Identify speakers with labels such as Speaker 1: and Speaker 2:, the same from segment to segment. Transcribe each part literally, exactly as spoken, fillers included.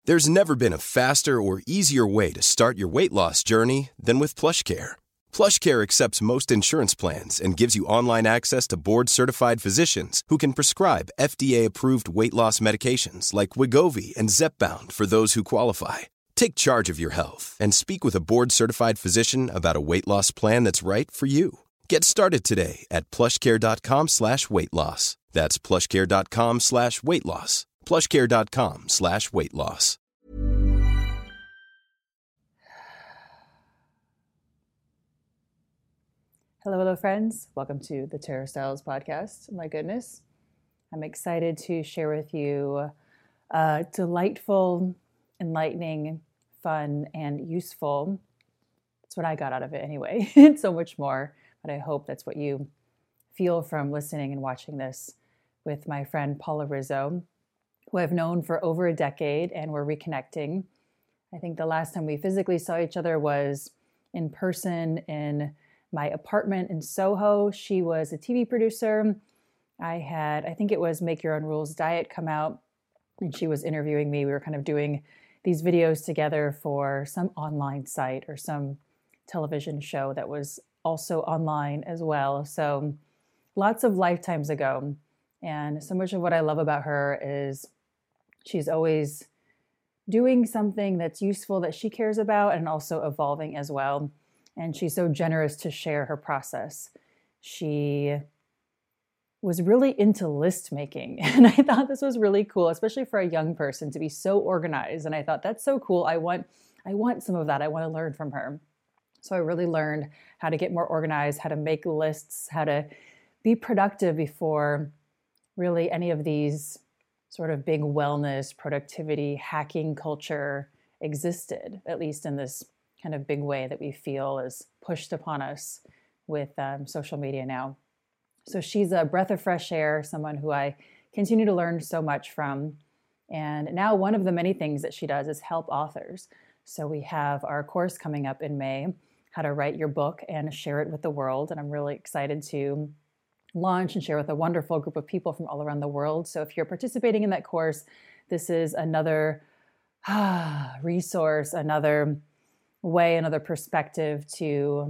Speaker 1: There's never been a faster or easier way to start your weight loss journey than with PlushCare. PlushCare accepts most insurance plans and gives you online access to board-certified physicians who can prescribe F D A-approved weight loss medications like Wegovy and Zepbound for those who qualify. Take charge of your health and speak with a board-certified physician about a weight loss plan that's right for you. Get started today at plushcare.com slash weight loss. That's plushcare.com slash weight loss. plushcare.com slash weight loss.
Speaker 2: Hello, hello, friends. Welcome to the Tara Styles podcast. My goodness, I'm excited to share with you a delightful, enlightening, fun, and useful. That's what I got out of it anyway. It's so much more, but I hope that's what you feel from listening and watching this with my friend Paula Rizzo, who I've known for over a decade, and we're reconnecting. I think the last time we physically saw each other was in person in my apartment in Soho. She was a T V producer. I had, I think it was Make Your Own Rules Diet come out, and she was interviewing me. We were kind of doing these videos together for some online site or some television show that was also online as well. So lots of lifetimes ago. And so much of what I love about her is she's always doing something that's useful that she cares about and also evolving as well. And she's so generous to share her process. She was really into list making. And I thought this was really cool, especially for a young person to be so organized. And I thought, that's so cool. I want, I want some of that. I want to learn from her. So I really learned how to get more organized, how to make lists, how to be productive before really any of these sort of big wellness, productivity, hacking culture existed, at least in this kind of big way that we feel is pushed upon us with um, social media now. So she's a breath of fresh air, someone who I continue to learn so much from. And now one of the many things that she does is help authors. So we have our course coming up in May, How to Write Your Book and Share It with the World. And I'm really excited to launch and share with a wonderful group of people from all around the world. So if you're participating in that course, this is another ah, resource, another way, another perspective to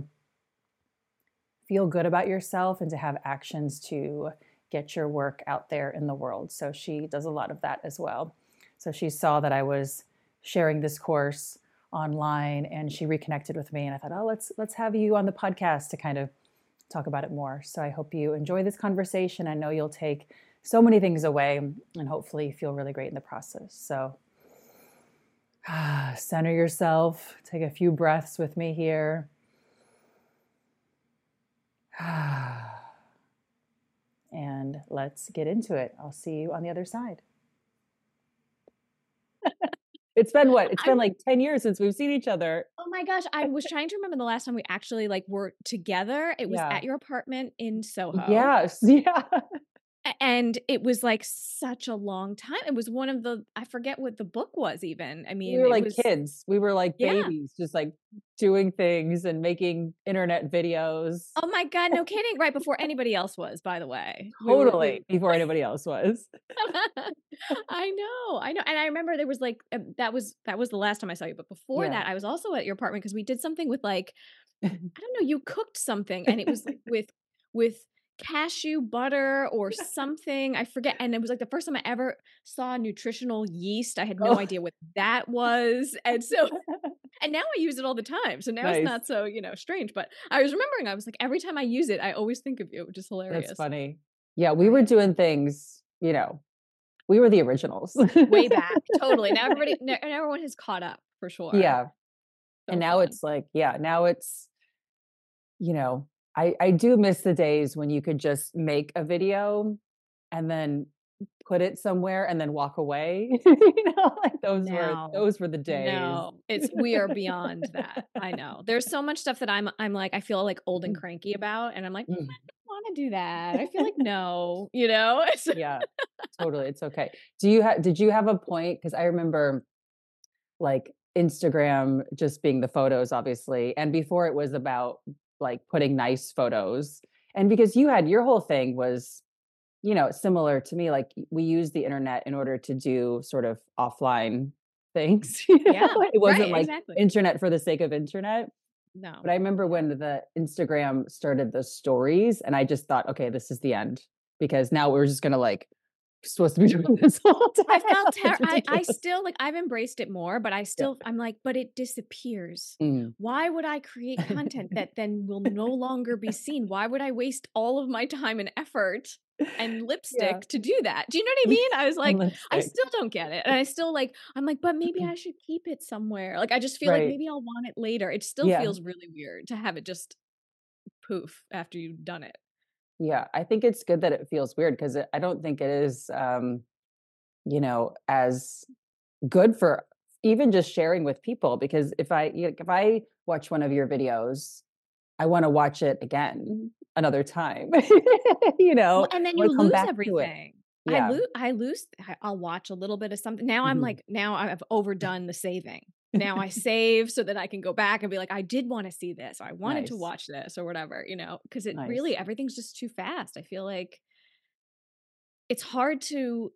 Speaker 2: feel good about yourself and to have actions to get your work out there in the world. So she does a lot of that as well. So she saw that I was sharing this course online and she reconnected with me, and I thought, oh, let's let's have you on the podcast to kind of talk about it more. So I hope you enjoy this conversation. I know you'll take so many things away and hopefully feel really great in the process. So center yourself, take a few breaths with me here. And let's get into it. I'll see you on the other side. It's been what? It's been I'm, like ten years since we've seen each other.
Speaker 3: Oh my gosh. I was trying to remember the last time we actually like were together. It was yeah. at your apartment in Soho.
Speaker 2: Yes. Yeah.
Speaker 3: And it was like such a long time. It was one of the, I forget what the book was even. I mean,
Speaker 2: we were like
Speaker 3: was,
Speaker 2: kids. We were like
Speaker 3: yeah.
Speaker 2: babies, just like doing things and making internet videos.
Speaker 3: Oh my God, no kidding. Right before anybody else was, by the way.
Speaker 2: Totally. We were, before anybody else was.
Speaker 3: I know, I know. And I remember there was like, uh, that was, that was the last time I saw you. But before yeah. that, I was also at your apartment because we did something with like, I don't know, you cooked something and it was like with, with, cashew butter or something. I forget. And it was like the first time I ever saw nutritional yeast. I had no oh. idea what that was. And so, and now I use it all the time. So now nice. It's not so, you know, strange, but I was remembering, I was like, every time I use it, I always think of you, which is hilarious.
Speaker 2: That's funny. Yeah. We were doing things, you know, we were the originals.
Speaker 3: Way back. Totally. Now everybody, now everyone has caught up for sure.
Speaker 2: Yeah. So and now fun. It's like, yeah, now it's, you know, I, I do miss the days when you could just make a video and then put it somewhere and then walk away. You know, like those
Speaker 3: no,
Speaker 2: were those were the days.
Speaker 3: No, it's we are beyond that. I know. There's so much stuff that I'm I'm like I feel like old and cranky about, and I'm like, mm. I don't want to do that. I feel like no, you know.
Speaker 2: Yeah, totally. It's okay. Do you have? Did you have a point? Because I remember, like Instagram just being the photos, obviously, and before it was about like putting nice photos. And because you had your whole thing was, you know, similar to me, like we use the internet in order to do sort of offline things. You know?
Speaker 3: Yeah,
Speaker 2: It wasn't
Speaker 3: right,
Speaker 2: like
Speaker 3: exactly.
Speaker 2: internet for the sake of internet.
Speaker 3: No.
Speaker 2: But I remember when the Instagram started the stories and I just thought, okay, this is the end because now we're just gonna like supposed to be doing this all the
Speaker 3: I
Speaker 2: time.
Speaker 3: felt ter-
Speaker 2: It's
Speaker 3: I I
Speaker 2: ridiculous.
Speaker 3: still like I've embraced it more, but I
Speaker 2: Yeah.
Speaker 3: still I'm like, but it disappears.
Speaker 2: Mm.
Speaker 3: Why would I create content that then will no longer be seen? Why would I waste all of my time and effort and
Speaker 2: Yeah.
Speaker 3: lipstick to do that? Do you know what I mean? I was
Speaker 2: And
Speaker 3: like, I
Speaker 2: lipstick.
Speaker 3: still don't get it. And I still like, I'm like, but maybe I should keep it somewhere. Like I just feel like
Speaker 2: Right.
Speaker 3: maybe I'll want it later. It still
Speaker 2: Yeah.
Speaker 3: feels really weird to have it just poof after you've done it.
Speaker 2: Yeah. I think it's good that it feels weird because I don't think it is, um, you know, as good for even just sharing with people. Because if I, you know, if I watch one of your videos, I want to watch it again another time. You
Speaker 3: Well,
Speaker 2: know,
Speaker 3: and then
Speaker 2: I
Speaker 3: you
Speaker 2: want to come
Speaker 3: lose
Speaker 2: back to it.
Speaker 3: everything. I
Speaker 2: Yeah.
Speaker 3: lose I lose I I'll watch a little bit of something. Now I'm
Speaker 2: Mhm.
Speaker 3: like, now I've overdone the saving. Now I save so that I can go back and be like, I did want to see this, or I wanted to
Speaker 2: Nice.
Speaker 3: watch this, or whatever, you know, because it really
Speaker 2: Nice.
Speaker 3: everything's just too fast. I feel like it's hard to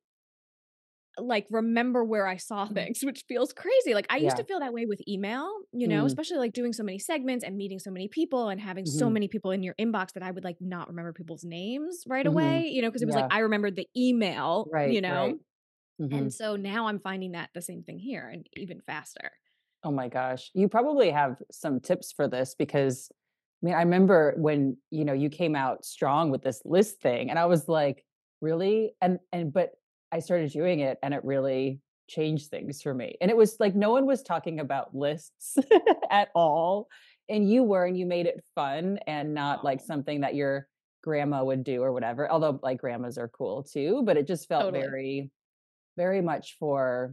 Speaker 3: like remember where I saw things, which feels crazy. Like I used to
Speaker 2: Yeah.
Speaker 3: feel that way with email, you know,
Speaker 2: Mm.
Speaker 3: especially like doing so many segments and meeting so many people and having so
Speaker 2: Mhm.
Speaker 3: many people in your inbox that I would like not remember people's names right
Speaker 2: Mhm.
Speaker 3: away, you know, because it was like
Speaker 2: Yeah.
Speaker 3: I remembered the email,
Speaker 2: Right,
Speaker 3: you
Speaker 2: right.
Speaker 3: know. And
Speaker 2: Mhm.
Speaker 3: so now I'm finding that the same thing here and even faster.
Speaker 2: Oh my gosh. You probably have some tips for this because I mean, I remember when, you know, you came out strong with this list thing and I was like, "Really?" And and but I started doing it and it really changed things for me. And it was like no one was talking about lists at all. And you were and you made it fun and not like
Speaker 3: Oh,
Speaker 2: something that your grandma would do or whatever. Although like grandmas are cool too, but it just felt
Speaker 3: totally.
Speaker 2: very very much for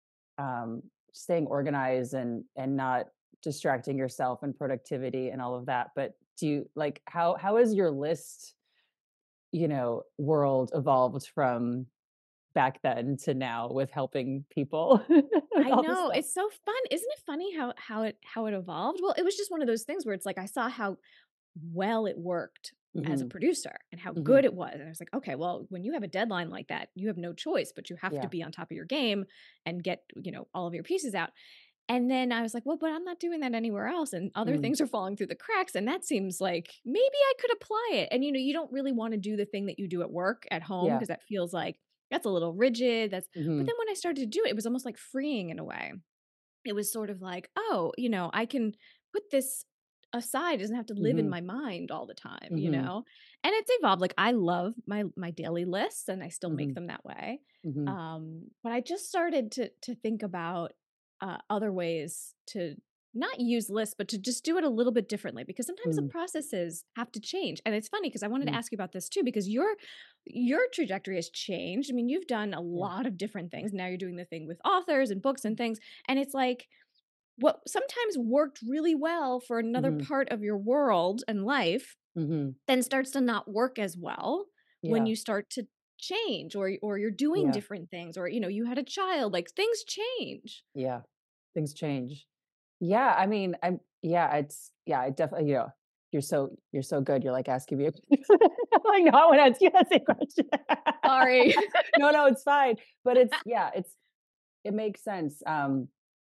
Speaker 2: um, staying organized and and not distracting yourself and productivity and all of that. But do you like how how has your list, you know, world evolved from back then to now with helping people with
Speaker 3: I
Speaker 2: all this
Speaker 3: know.
Speaker 2: stuff?
Speaker 3: It's so fun. Isn't it funny how how it how it evolved? Well, it was just one of those things where it's like I saw how well it worked as a
Speaker 2: Hmm.
Speaker 3: producer and how
Speaker 2: Hmm.
Speaker 3: good it was. And I was like, okay, well, when you have a deadline like that, you have no choice, but you have to
Speaker 2: Yeah.
Speaker 3: be on top of your game and get, you know, all of your pieces out. And then I was like, well, but I'm not doing that anywhere else. And other
Speaker 2: Mm.
Speaker 3: things are falling through the cracks. And that seems like maybe I could apply it. And, you know, you don't really want to do the thing that you do at work at home
Speaker 2: Yeah.
Speaker 3: because that feels like that's a little rigid. That's, but
Speaker 2: Hmm.
Speaker 3: then when I started to do it, it was almost like freeing in a way. It was sort of like, oh, you know, I can put this aside. It doesn't have to live in
Speaker 2: Hmm.
Speaker 3: my mind all the time, you
Speaker 2: Hmm.
Speaker 3: know? And it's evolved. Like I love my my daily lists and I still make
Speaker 2: Hmm.
Speaker 3: them that way.
Speaker 2: Hmm.
Speaker 3: Um, but I just started to to think about uh, other ways to not use lists, but to just do it a little bit differently because sometimes the
Speaker 2: Hmm.
Speaker 3: processes have to change. And it's funny because I wanted to
Speaker 2: Hmm.
Speaker 3: ask you about this too, because your your trajectory has changed. I mean, you've done a
Speaker 2: Yeah.
Speaker 3: lot of different things. Now you're doing the thing with authors and books and things. And it's like what sometimes worked really well for another
Speaker 2: Hmm.
Speaker 3: part of your world and life
Speaker 2: Hmm.
Speaker 3: then starts to not work as well when
Speaker 2: Yeah.
Speaker 3: you start to change or or you're doing
Speaker 2: Yeah.
Speaker 3: different things or you know you had a child like things change.
Speaker 2: Yeah. Things change. Yeah, I mean, I'm yeah, it's yeah, I definitely, you know, you're so you're so good. You're like asking me. I'm like, no, I want to ask you that same question.
Speaker 3: Sorry.
Speaker 2: No, no, it's fine. But it's yeah, it's it makes sense. Um,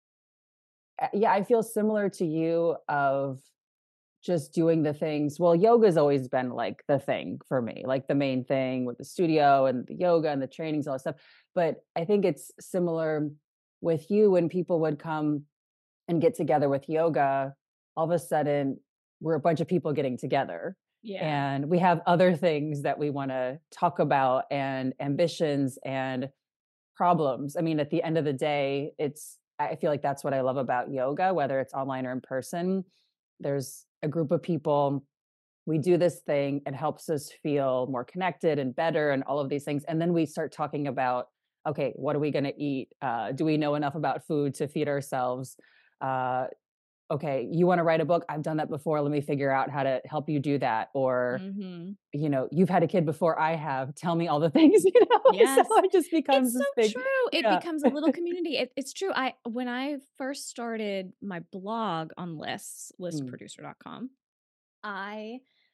Speaker 2: uh, yeah, I feel similar to you of just doing the things. Well, yoga's always been like the thing for me, like the main thing with the studio and the yoga and the trainings, all that stuff. But I think it's similar with you when people would come and get together with yoga, all of a sudden we're a bunch of people getting together
Speaker 3: Yeah.
Speaker 2: and we have other things that we want to talk about and ambitions and problems. I mean, at the end of the day, it's, I feel like that's what I love about yoga, whether it's online or in person. There's a group of people, we do this thing, it helps us feel more connected and better and all of these things. And then we start talking about, okay, what are we going to eat? Uh, do we know enough about food to feed ourselves? Uh, okay, you want to write a book? I've done that before. Let me figure out how to help you do that. Or,
Speaker 3: Mhm.
Speaker 2: you know, you've had a kid before I have. Tell me all the things, you know? So
Speaker 3: Yes.
Speaker 2: it just becomes
Speaker 3: It's so
Speaker 2: this big,
Speaker 3: true. It
Speaker 2: yeah.
Speaker 3: becomes a little community. It, it's true. I when I first started my blog on lists, list
Speaker 2: Mm,
Speaker 3: producer dot com, I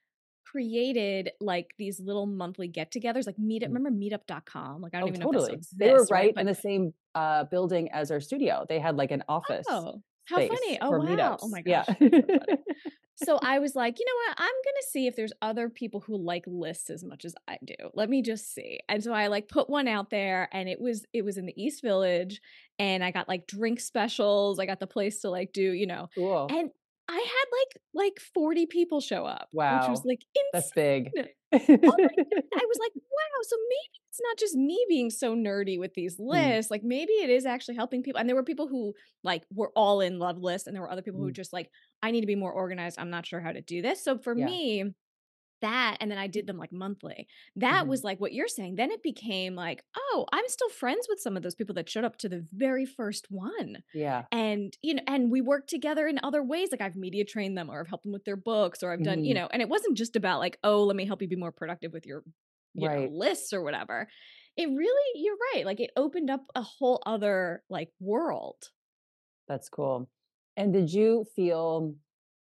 Speaker 3: created like these little monthly get-togethers, like Meetup. Remember meetup dot com? Like I don't
Speaker 2: Oh,
Speaker 3: even know if that still
Speaker 2: totally. They were
Speaker 3: exists, right?
Speaker 2: right in
Speaker 3: But
Speaker 2: the same uh, building as our studio. They had like an office
Speaker 3: oh, how
Speaker 2: space
Speaker 3: funny. Oh,
Speaker 2: for
Speaker 3: wow. Oh
Speaker 2: meetups.
Speaker 3: my
Speaker 2: Yeah.
Speaker 3: gosh. That's so funny. So I was like, you know what? I'm going to see if there's other people who like lists as much as I do. Let me just see. And so I like put one out there, and it was it was in the East Village, and I got like drink specials. I got the place to like do, you know.
Speaker 2: Cool.
Speaker 3: And I had like like forty people show up, which was
Speaker 2: Wow.
Speaker 3: like
Speaker 2: That's big.
Speaker 3: insane. Oh my God. I was like, wow, so maybe it's not just me being so nerdy with these
Speaker 2: Mm,
Speaker 3: lists. Like maybe it is actually helping people. And there were people who like were all in love lists, and there were other people who were
Speaker 2: mm.
Speaker 3: just like, I need to be more organized. I'm not sure how to do this. So for
Speaker 2: Yeah.
Speaker 3: me, that, and then I did them like monthly. That
Speaker 2: Mhm.
Speaker 3: was like what you're saying. Then it became like, oh, I'm still friends with some of those people that showed up to the very first one.
Speaker 2: Yeah.
Speaker 3: And, you know, and we work together in other ways. Like I've media trained them, or I've helped them with their books, or I've done, you
Speaker 2: Mhm.
Speaker 3: know, and it wasn't just about like, oh, let me help you be more productive with your, you know,
Speaker 2: Right.
Speaker 3: lists or whatever. It really, you're right. Like it opened up a whole other like world.
Speaker 2: That's cool. And did you feel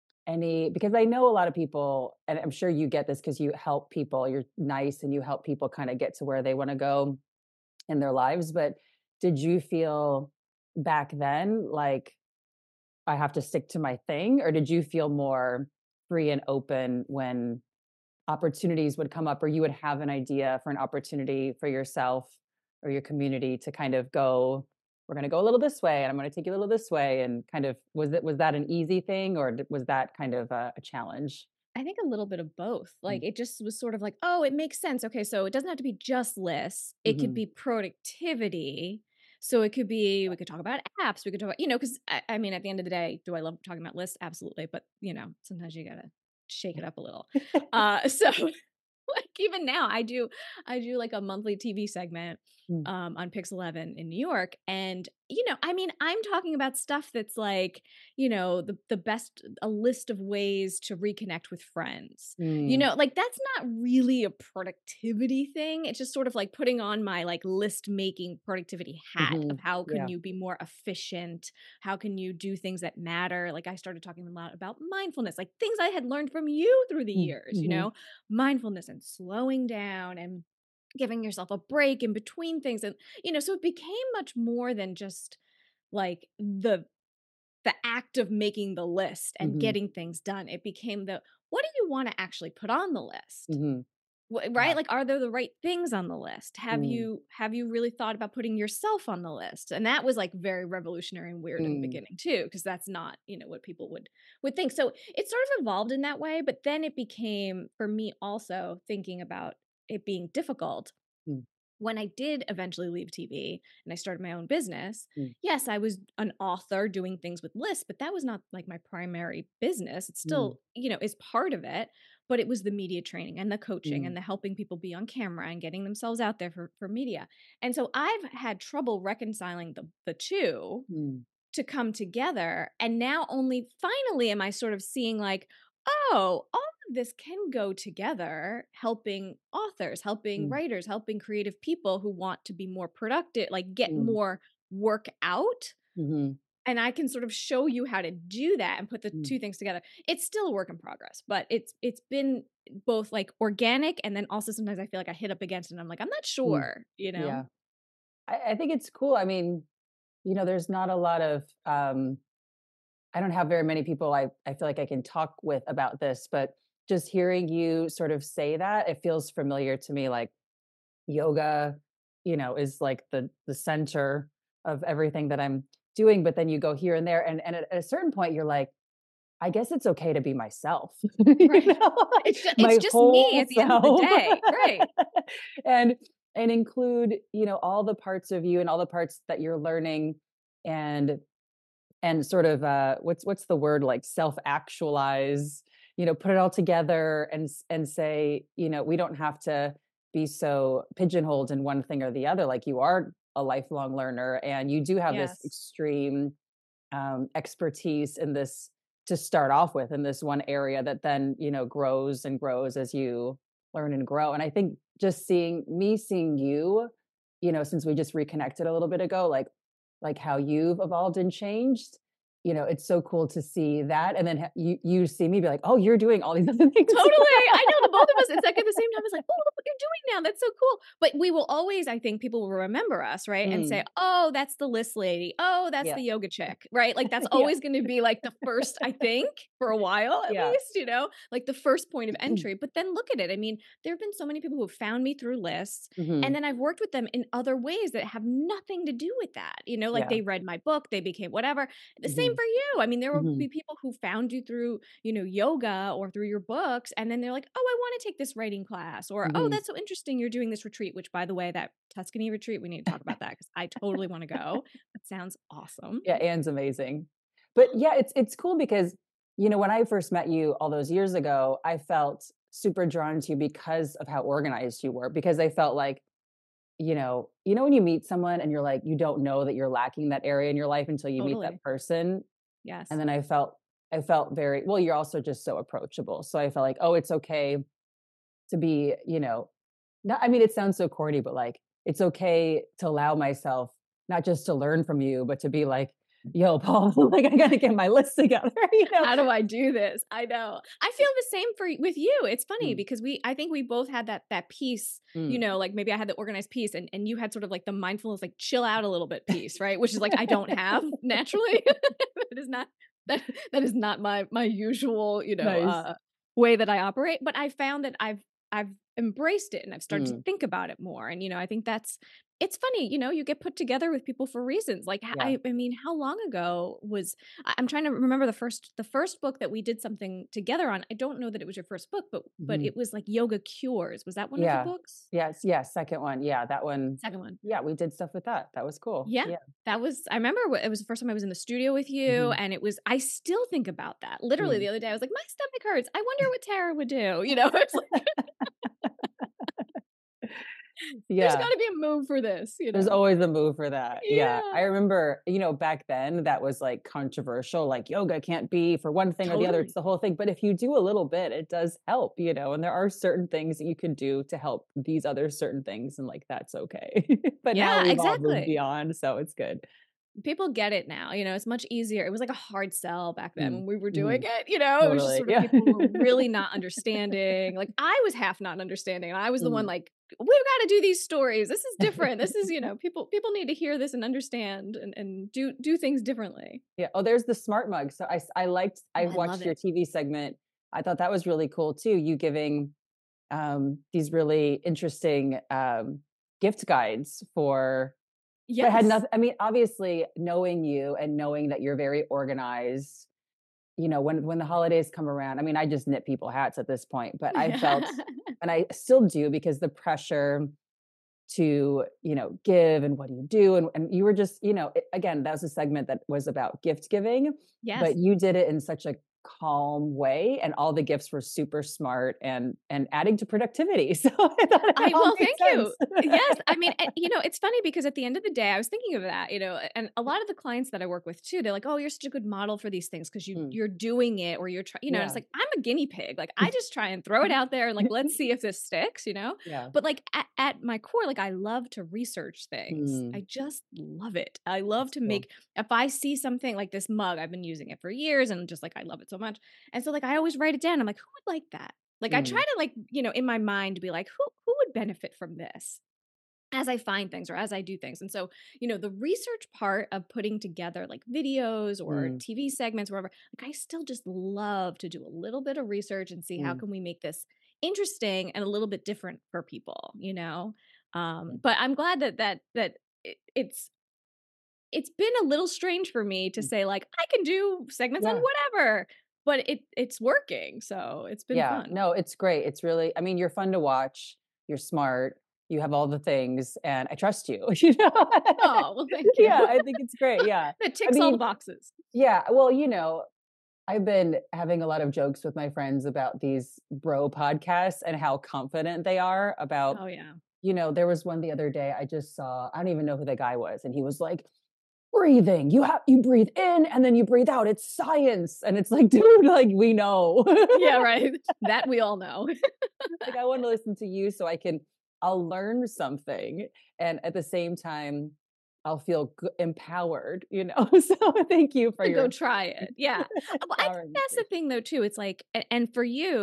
Speaker 2: any, because I know a lot of people, and I'm sure you get this because you help people, you're nice and you help people kind of get to where they want to go in their lives. But did you feel back then like I have to stick to my thing? Or did you feel more free and open when opportunities would come up, or you would have an idea for an opportunity for yourself or your community to kind of go, we're going to go a little this way and I'm going to take you a little this way, and kind of, was it was that an easy thing, or d- was that kind of a, a challenge?
Speaker 3: I think a little bit of both.
Speaker 2: Mm.
Speaker 3: Like it just was sort of like, oh, it makes sense. Okay, so it doesn't have to be just lists. It could
Speaker 2: Mhm.
Speaker 3: be productivity. So it could be, we could talk about apps. We could talk about, you know, because I, I mean, at the end of the day, do I love talking about lists? Absolutely. But, you know, sometimes you got to shake it up a little. Uh, so like even now I do I do like a monthly T V segment
Speaker 2: Mm,
Speaker 3: um on Pix eleven in New York, and you know I mean I'm talking about stuff that's like, you know, the the best, a list of ways to reconnect with friends, you
Speaker 2: mm,
Speaker 3: know, like that's not really a productivity thing. It's just sort of like putting on my like list making productivity hat of
Speaker 2: mhm.
Speaker 3: how can
Speaker 2: Yeah.
Speaker 3: you be more efficient, how can you do things that matter. Like I started talking a lot about mindfulness, like things I had learned from you through the
Speaker 2: Mm,
Speaker 3: years, you
Speaker 2: mhm,
Speaker 3: know, mindfulness and slowing down and giving yourself a break in between things. And you know, so it became much more than just like the the act of making the list and
Speaker 2: mhm,
Speaker 3: getting things done. It became the, what do you want to actually put on the list?
Speaker 2: mhm.
Speaker 3: Wh- right,
Speaker 2: Yeah.
Speaker 3: like are there the right things on the list? Have
Speaker 2: Mm,
Speaker 3: you have you really thought about putting yourself on the list? And that was like very revolutionary and weird in the
Speaker 2: mm,
Speaker 3: beginning too, because that's not, you know, what people would would think. So it sort of evolved in that way, but then it became for me also thinking about it being difficult
Speaker 2: mm,
Speaker 3: when I did eventually leave T V and I started my own business.
Speaker 2: mm,
Speaker 3: Yes, I was an author doing things with lists, but that was not like my primary business. It
Speaker 2: mm,
Speaker 3: still, you know, is part of it, but it was the media training and the coaching
Speaker 2: mm,
Speaker 3: and the helping people be on camera and getting themselves out there for, for media. And so I've had trouble reconciling the the two
Speaker 2: mm,
Speaker 3: to come together. And now only finally am I sort of seeing like, oh, all of this can go together, helping authors, helping
Speaker 2: mm,
Speaker 3: writers, helping creative people who want to be more productive, like get
Speaker 2: mm,
Speaker 3: more work out.
Speaker 2: mhm,
Speaker 3: And I can sort of show you how to do that and put the
Speaker 2: mm.
Speaker 3: two things together. It's still a work in progress, but it's it's been both like organic, and then also sometimes I feel like I hit up against it and I'm like, I'm not
Speaker 2: Mm.
Speaker 3: sure, you know?
Speaker 2: Yeah. I, I think it's cool. I mean, you know, there's not a lot of um I don't have very many people I I feel like I can talk with about this, but just hearing you sort of say that, it feels familiar to me. Like yoga, you know, is like the the center of everything that I'm doing, but then you go here and there, and and at a certain point you're like, I guess it's okay to be myself. You
Speaker 3: Right.
Speaker 2: know, like
Speaker 3: It's just it's
Speaker 2: my
Speaker 3: just me
Speaker 2: whole
Speaker 3: at the end of the
Speaker 2: self.
Speaker 3: day. Right.
Speaker 2: and and include, you know, all the parts of you and all the parts that you're learning, and and sort of uh what's what's the word, like self actualize, you know, put it all together and s- and say, you know, we don't have to be so pigeonholed in one thing or the other. Like you are a lifelong learner and you do have this
Speaker 3: Yes.
Speaker 2: extreme um, expertise in this to start off with in this one area that then, you know, grows and grows as you learn and grow. And I think just seeing me seeing you, you know, since we just reconnected a little bit ago, like like how you've evolved and changed, you know, it's so cool to see that. And then ha- you you see me be like, oh, you're doing all these other things.
Speaker 3: Totally. I know the both of us, it's like at the same time, it's like, oh, look what you're doing now. That's so cool. But we will always, I think people will remember us, right? And say,
Speaker 2: Mm.
Speaker 3: oh, that's the list lady. Oh, that's
Speaker 2: Yeah.
Speaker 3: the yoga chick, right? Like that's
Speaker 2: Yeah.
Speaker 3: always going to be like the first, I think, for a while at
Speaker 2: Yeah.
Speaker 3: least, you know, like the first point of entry. But then look at it. I mean, there have been so many people who have found me through lists.
Speaker 2: Mhm.
Speaker 3: And then I've worked with them in other ways that have nothing to do with that. You know, like
Speaker 2: Yeah.
Speaker 3: they read my book, they became whatever. The same
Speaker 2: Mhm.
Speaker 3: for you. I mean, there will
Speaker 2: Mhm.
Speaker 3: be people who found you through, you know, yoga or through your books. And then they're like, oh, I want to take this writing class. Or, oh,
Speaker 2: Mhm.
Speaker 3: that's so interesting. You're doing this retreat, which by the way, that Tuscany retreat, we need to talk about that because I totally want to go. That sounds awesome.
Speaker 2: Yeah, Anne's amazing. But yeah, it's it's cool because, you know, when I first met you all those years ago, I felt super drawn to you because of how organized you were, because I felt like, you know, you know, when you meet someone and you're like, you don't know that you're lacking that area in your life until you meet
Speaker 3: Totally.
Speaker 2: that person.
Speaker 3: Yes.
Speaker 2: And then I felt, I felt very, well, you're also just so approachable. So I felt like, oh, it's okay to be, you know, not, I mean, it sounds so corny, but like, it's okay to allow myself not just to learn from you, but to be like, yo, Paul, like I gotta get my list together, you know?
Speaker 3: How do I do this? I know. I feel the same for with you. It's funny
Speaker 2: Mm.
Speaker 3: because we I think we both had that that piece, you
Speaker 2: Mm.
Speaker 3: know, like maybe I had the organized piece and and you had sort of like the mindfulness, like chill out a little bit piece, right? Which is like I don't have naturally. That is not that that is not my my usual, you know,
Speaker 2: Nice.
Speaker 3: uh way that I operate, but I found that I've I've embraced it and I've started to
Speaker 2: Mm.
Speaker 3: think about it more. And you know, I think that's it's funny, you know, you get put together with people for reasons. Like h-
Speaker 2: Yeah.
Speaker 3: I, I mean, how long ago was I- I'm trying to remember the first the first book that we did something together on. I don't know that it was your first book, but but
Speaker 2: Mhm.
Speaker 3: it was like Yoga Cures. Was that one of
Speaker 2: Yeah.
Speaker 3: the books?
Speaker 2: Yes. Yeah. Second one. Yeah. That one.
Speaker 3: Second one.
Speaker 2: Yeah. We did stuff with that. That was cool.
Speaker 3: Yeah.
Speaker 2: Yeah.
Speaker 3: That was I remember wh- it was the first time I was in the studio with you
Speaker 2: Mhm.
Speaker 3: and it was I still think about that. Literally
Speaker 2: Mm.
Speaker 3: the other day I was like, my stomach hurts. I wonder what Tara would do. You know, it's like there's
Speaker 2: Yeah.
Speaker 3: got to be a move for this, you
Speaker 2: There's
Speaker 3: know.
Speaker 2: always a move for that. Yeah. I
Speaker 3: Yeah.
Speaker 2: remember, you know, back then that was like controversial, like yoga can't be for one thing or the other. It's
Speaker 3: Totally.
Speaker 2: the whole thing. But if you do a little bit, it does help, you know, and there are certain things that you can do to help these other certain things. And like, that's okay. But now
Speaker 3: Yeah,
Speaker 2: we've all moved
Speaker 3: exactly.
Speaker 2: beyond. So it's good.
Speaker 3: People get it now, you know, it's much easier. It was like a hard sell back then
Speaker 2: Mm.
Speaker 3: when we were doing
Speaker 2: Mhm.
Speaker 3: it, you know, it was just
Speaker 2: Totally.
Speaker 3: sort of
Speaker 2: Yeah.
Speaker 3: people were really not understanding. Like I was half not understanding. And I was the one
Speaker 2: Mm.
Speaker 3: like, we've got to do these stories. This is different. This is, you know, people people need to hear this and understand and, and do do things differently.
Speaker 2: Yeah. Oh, there's the smart mug. So I, s- I liked,
Speaker 3: Oh,
Speaker 2: I
Speaker 3: I love
Speaker 2: watched your
Speaker 3: it.
Speaker 2: T V segment. I thought that was really cool too. You giving um, these really interesting um, gift guides for, but had
Speaker 3: Yes.
Speaker 2: nothing. I mean, obviously knowing you and knowing that you're very organized, you know, when, when the holidays come around, I mean, I just knit people hats at this point, but I felt, and I still do because the pressure to, you know, give and what do you do? And, and you were just, you know, it, again, that was a segment that was about gift giving,
Speaker 3: Yes.
Speaker 2: but you did it in such a calm way and all the gifts were super smart and and adding to productivity. So I thought it
Speaker 3: I
Speaker 2: all
Speaker 3: well,
Speaker 2: made
Speaker 3: thank
Speaker 2: sense.
Speaker 3: you. Yes, I mean, and, you know, it's funny because at the end of the day, I was thinking of that, you know, and a lot of the clients that I work with too, they're like, "Oh, you're such a good model for these things because you
Speaker 2: Mm,
Speaker 3: you're doing it or you're trying," you know. And it's
Speaker 2: yeah.
Speaker 3: like I'm a guinea pig. Like I just try and throw it out there and like let's see if this sticks, you know.
Speaker 2: Yeah.
Speaker 3: But like at, at my core, like I love to research things.
Speaker 2: Mm,
Speaker 3: I just love it. I love
Speaker 2: that's
Speaker 3: to
Speaker 2: cool.
Speaker 3: make if I see something like this mug, I've been using it for years and just like I love it so much. And so like I always write it down. I'm like, who would like that? Like I try
Speaker 2: Mm,
Speaker 3: to like, you know, in my mind be like, who who would benefit from this as I find things or as I do things. And so, you know, the research part of putting together like videos or
Speaker 2: mm,
Speaker 3: T V segments, wherever, like I still just love to do a little bit of research and see how
Speaker 2: mm,
Speaker 3: can we make this interesting and a little bit different for people, you know?
Speaker 2: yeah.
Speaker 3: Um, but I'm glad that that that it, it's it's been a little strange for me to
Speaker 2: Mm,
Speaker 3: say like I can do segments on
Speaker 2: yeah.
Speaker 3: whatever, but it it's working. So it's been
Speaker 2: Yeah.
Speaker 3: fun.
Speaker 2: No, it's great. It's really, I mean, you're fun to watch. You're smart. You have all the things and I trust you. You know?
Speaker 3: Oh, well, thank you.
Speaker 2: Yeah, I think it's great. Yeah.
Speaker 3: It
Speaker 2: I
Speaker 3: ticks all the
Speaker 2: mean,
Speaker 3: boxes.
Speaker 2: yeah, well, you know, I've been having a lot of jokes with my friends about these bro podcasts and how confident they are about,
Speaker 3: Oh yeah.
Speaker 2: you know, there was one the other day I just saw, I don't even know who the guy was, and he was like, breathing, you have you breathe in and then you breathe out. It's science. And it's like, dude, like we know.
Speaker 3: Yeah, right. That we all know.
Speaker 2: Like I want to listen to you so I can I'll learn something and at the same time I'll feel g- empowered, you know. So thank you for
Speaker 3: To go
Speaker 2: your
Speaker 3: try it. Yeah. Uh, Well, I think
Speaker 2: empowering
Speaker 3: that's the
Speaker 2: speech.
Speaker 3: thing though too. It's like a- and for you,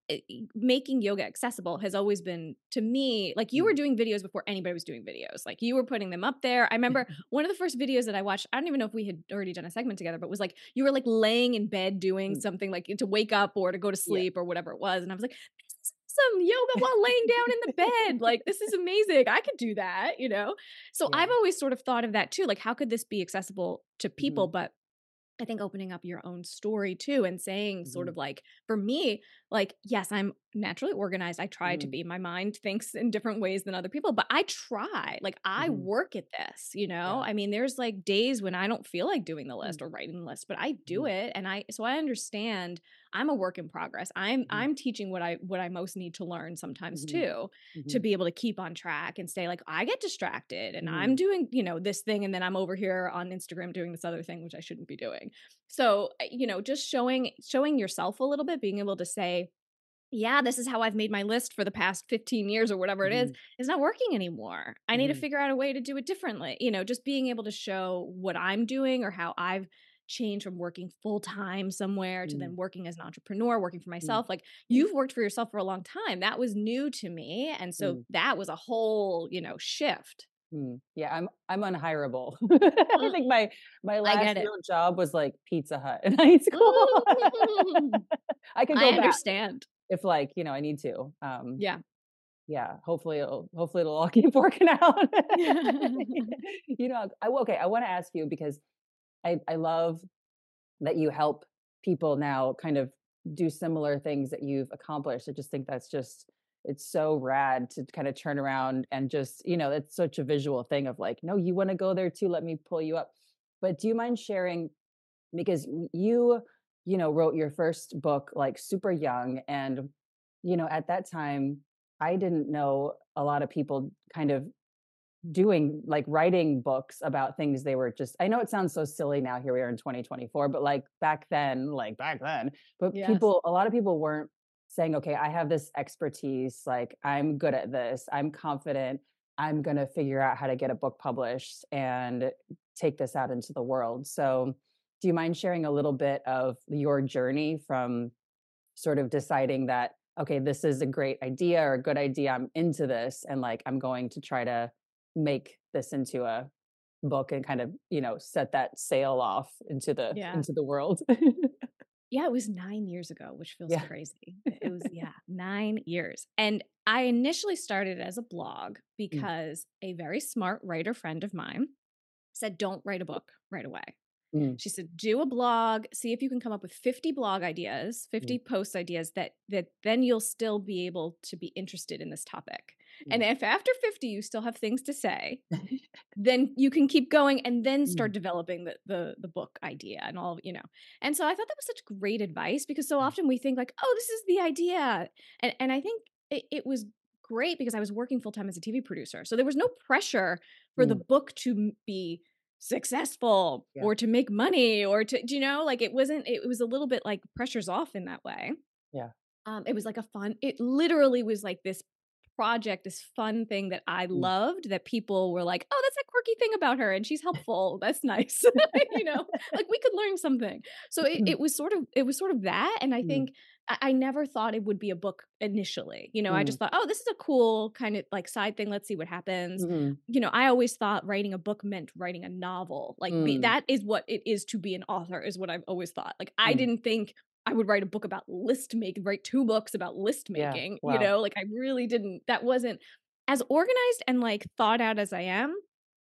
Speaker 3: it, making yoga accessible has always been, to me, like you were doing videos before anybody was doing videos. Like you were putting them up there. I remember one of the first videos that I watched, I don't even know if we had already done a segment together, but it was like you were like laying in bed doing something like to wake up or to go to sleep yeah. or whatever it was. And I was like, this is some yoga while laying down in the bed. Like, this is amazing. I could do that, you know? So yeah. I've always sort of thought of that too. Like, how could this be accessible to people? Mm-hmm. But I think opening up your own story too and saying mm-hmm. sort of like, for me, like, yes, I'm naturally organized. I try mm-hmm. to be. My mind thinks in different ways than other people, but I try. Like, I mm-hmm. work at this, you know? Yeah. I mean, there's like days when I don't feel like doing the list mm-hmm. or writing the list, but I do mm-hmm. it. And I, so I understand I'm a work in progress. I'm, mm-hmm. I'm teaching what I, what I most need to learn sometimes mm-hmm. too, mm-hmm. to be able to keep on track and stay like, I get distracted and mm-hmm. I'm doing, you know, this thing. And then I'm over here on Instagram doing this other thing, which I shouldn't be doing. So, you know, just showing, showing yourself a little bit, being able to say, yeah, this is how I've made my list for the past fifteen years or whatever it is, mm-hmm. is not working anymore. I mm-hmm. need to figure out a way to do it differently. You know, just being able to show what I'm doing or how I've changed from working full time somewhere mm-hmm. to then working as an entrepreneur, working for myself. Mm-hmm. Like you've worked for yourself for a long time. That was new to me. And so mm-hmm. that was a whole, you know, shift.
Speaker 2: Mm. Yeah, I'm I'm unhireable. I think my my last real job was like Pizza Hut in high school. I could go
Speaker 3: I
Speaker 2: back
Speaker 3: understand
Speaker 2: if like, you know, I need to. Um,
Speaker 3: yeah.
Speaker 2: Yeah. Hopefully it'll hopefully it'll all keep working out. You know, I okay, I want to ask you because I I love that you help people now kind of do similar things that you've accomplished. I just think that's just it's so rad to kind of turn around and just, you know, it's such a visual thing of like, no, you want to go there too. Let me pull you up. But do you mind sharing, because you, you know, wrote your first book like super young. And, you know, at that time, I didn't know a lot of people kind of doing like writing books about things they were just, I know it sounds so silly now, here we are in twenty twenty-four, but like back then, like back then, but yes. people, a lot of people weren't saying, okay, I have this expertise, like I'm good at this, I'm confident, I'm going to figure out how to get a book published and take this out into the world. So do you mind sharing a little bit of your journey from sort of deciding that, okay, this is a great idea or a good idea, I'm into this, and like, I'm going to try to make this into a book and kind of, you know, set that sail off into the, yeah. into the world?
Speaker 3: Yeah, it was nine years ago, which feels yeah. crazy. It was, yeah, nine years. And I initially started as a blog because mm. a very smart writer friend of mine said, don't write a book right away. Mm. She said, do a blog, see if you can come up with fifty blog ideas, fifty mm. post ideas that, that then you'll still be able to be interested in this topic. Mm. And if after fifty, you still have things to say, then you can keep going and then start mm. developing the, the, the book idea and all, you know. And so I thought that was such great advice, because so often we think like, oh, this is the idea. And, and I think it, it was great because I was working full time as a T V producer. So there was no pressure for mm. the book to be successful yeah. or to make money or to, you know, like it wasn't, it was a little bit like pressure's off in that way.
Speaker 2: Yeah.
Speaker 3: Um, it was like a fun, it literally was like this project, this fun thing that I loved, that people were like, oh, that's a quirky thing about her and she's helpful. That's nice. You know, like we could learn something. So it, it was sort of, it was sort of that. And I think I, I never thought it would be a book initially. You know, mm. I just thought, oh, this is a cool kind of like side thing. Let's see what happens. Mm-hmm. You know, I always thought writing a book meant writing a novel. Like mm. be, that is what it is to be an author, is what I've always thought. Like I mm. didn't think I would write a book about list making, write two books about list making, yeah. wow. you know, like I really didn't, that wasn't as organized and like thought out as I am.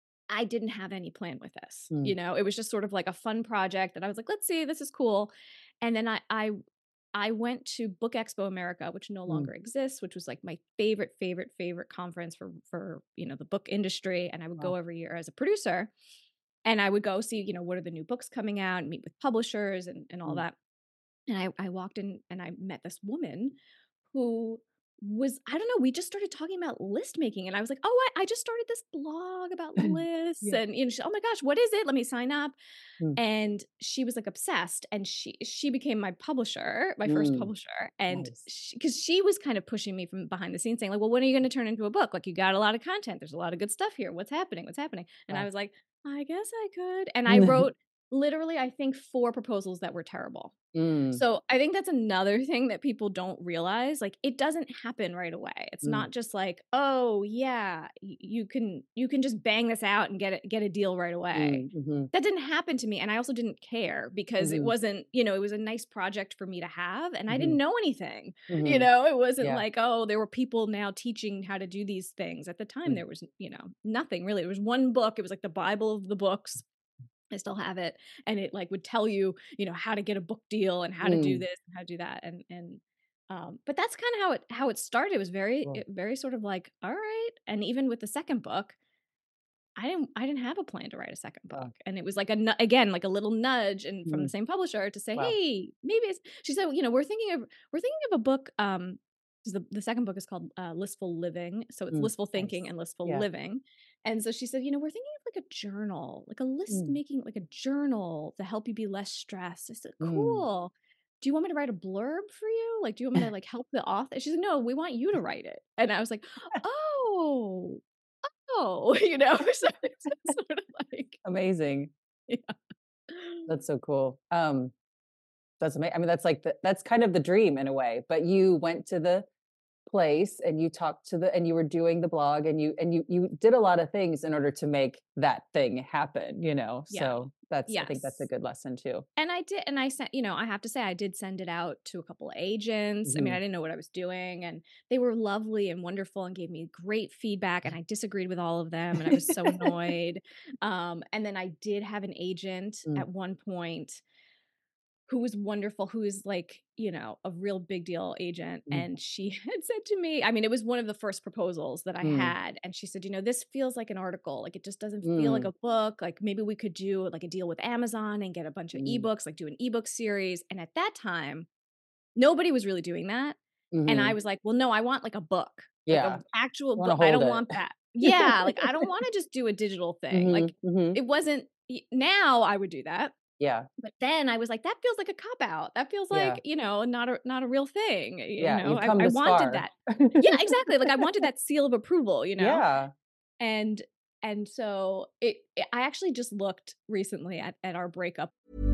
Speaker 3: I didn't have any plan with this, mm. you know, it was just sort of like a fun project that I was like, let's see, this is cool. And then I, I, I went to Book Expo America, which no longer mm. exists, which was like my favorite, favorite, favorite conference for, for, you know, the book industry. And I would wow. go every year as a producer, and I would go see, you know, what are the new books coming out and meet with publishers and, and all mm. that. And I, I walked in and I met this woman who was, I don't know, we just started talking about list making. And I was like, oh, I, I just started this blog about lists. yeah. And, you know, she, oh my gosh, what is it? Let me sign up. Mm. And she was like obsessed. And she she became my publisher, my mm. first publisher. And because nice. she, she was kind of pushing me from behind the scenes saying like, well, when are you going to turn into a book? Like you got a lot of content. There's a lot of good stuff here. What's happening? What's happening? And wow. I was like, I guess I could. And I wrote literally, I think four proposals that were terrible.
Speaker 2: Mm,
Speaker 3: So I think that's another thing that people don't realize. Like, it doesn't happen right away. It's
Speaker 2: mm,
Speaker 3: not just like, oh yeah, y- you can you can just bang this out and get it get a deal right away.
Speaker 2: mm, mhm,
Speaker 3: That didn't happen to me, and I also didn't care because it
Speaker 2: mhm,
Speaker 3: wasn't, you know, it was a nice project for me to have, and I didn't
Speaker 2: mhm,
Speaker 3: know anything. You
Speaker 2: mhm.
Speaker 3: know, it wasn't
Speaker 2: Yeah.
Speaker 3: like, oh, there were people now teaching how to do these things. At the time,
Speaker 2: Mm,
Speaker 3: there was, you know, nothing really. There was one book. It was like the Bible of the books. I still have it, and it like would tell you, you know, how to get a book deal and how to do
Speaker 2: mm,
Speaker 3: this and how to do that, and and um, but that's kind of how it how it started. It was very
Speaker 2: cool.
Speaker 3: it- very sort of like, all right, and even with the second book, I didn't I didn't have a plan to write a second book,
Speaker 2: Wow.
Speaker 3: and it was like a nu- again like a little nudge and from the
Speaker 2: Mhm.
Speaker 3: same publisher to say,
Speaker 2: Wow.
Speaker 3: hey, maybe it's, she said, you know, we're thinking of we're thinking of a book. Um, 'cause the the second book is called uh, Listful Living, so it's
Speaker 2: Mm,
Speaker 3: Listful Thinking
Speaker 2: nice.
Speaker 3: and Listful
Speaker 2: Yeah.
Speaker 3: Living, and so she said, you know, we're thinking of like a journal, like a list
Speaker 2: Mm,
Speaker 3: making, like a journal to help you be less stressed. I said,
Speaker 2: mm.
Speaker 3: cool. Do you want me to write a blurb for you? Like, do you want me to like help the author? She's like, no, we want you to write it. And I was like, oh, oh, you know, so it's sort of like,
Speaker 2: Amazing.
Speaker 3: yeah.
Speaker 2: That's so cool. Um, that's amazing. I mean, that's like the, that's kind of the dream in a way. But you went to the place and you talked to the and you were doing the blog and you and you you did a lot of things in order to make that thing happen, you know.
Speaker 3: Yeah.
Speaker 2: So that's I think that's a
Speaker 3: Yes.
Speaker 2: good lesson too.
Speaker 3: And I did, and I sent, you know, I have to say, I did send it out to a couple of agents. I mean, I
Speaker 2: Mhm.
Speaker 3: didn't know what I was doing, and they were lovely and wonderful and gave me great feedback. And I disagreed with all of them, and I was so annoyed. Um, and then I did have an agent
Speaker 2: Mm,
Speaker 3: at one point who was wonderful, who is like, you know, a real big deal agent.
Speaker 2: mm,
Speaker 3: And she had said to me, I mean, it was one of the first proposals that I
Speaker 2: mm,
Speaker 3: had. And she said, you know, this feels like an article. Like, it just doesn't feel like
Speaker 2: mm,
Speaker 3: a book. Like, maybe we could do like a deal with Amazon and get a bunch of
Speaker 2: mm,
Speaker 3: ebooks, like do an ebook series. And at that time, nobody was really doing that. And I
Speaker 2: mhm.
Speaker 3: was like, well, no, I want like a book, like a
Speaker 2: Yeah.
Speaker 3: actual
Speaker 2: Want to
Speaker 3: book. I
Speaker 2: hold
Speaker 3: don't
Speaker 2: it.
Speaker 3: want that. Yeah. Like, I don't want to just do a digital thing.
Speaker 2: Mhm,
Speaker 3: Like,
Speaker 2: mhm.
Speaker 3: it wasn't, y- now I would do that,
Speaker 2: Yeah.
Speaker 3: but then I was like, that feels like a cop out. That feels
Speaker 2: Yeah.
Speaker 3: like, you know, not a not a real thing. You
Speaker 2: Yeah,
Speaker 3: know,
Speaker 2: you've
Speaker 3: I,
Speaker 2: come
Speaker 3: I
Speaker 2: this
Speaker 3: wanted
Speaker 2: far.
Speaker 3: that. Yeah, exactly. Like, I wanted that seal of approval, you know?
Speaker 2: Yeah.
Speaker 3: And and so it, it I actually just looked recently at, at our breakup.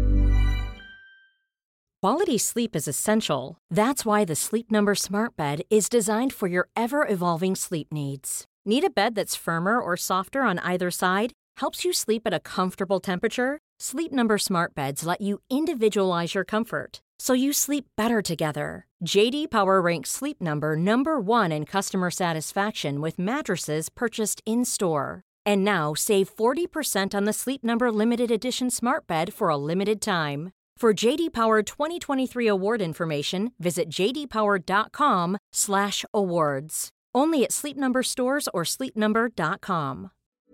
Speaker 4: Quality sleep is essential. That's why the Sleep Number Smart Bed is designed for your ever-evolving sleep needs. Need a bed that's firmer or softer on either side? Helps you sleep at a comfortable temperature? Sleep Number Smart Beds let you individualize your comfort, so you sleep better together. J D Power ranks Sleep Number number one in customer satisfaction with mattresses purchased in-store. And now save forty percent on the Sleep Number Limited Edition Smart Bed for a limited time. For J D Power twenty twenty-three award information, visit j d power dot com slash awards. Only at Sleep Number stores or sleep number dot com.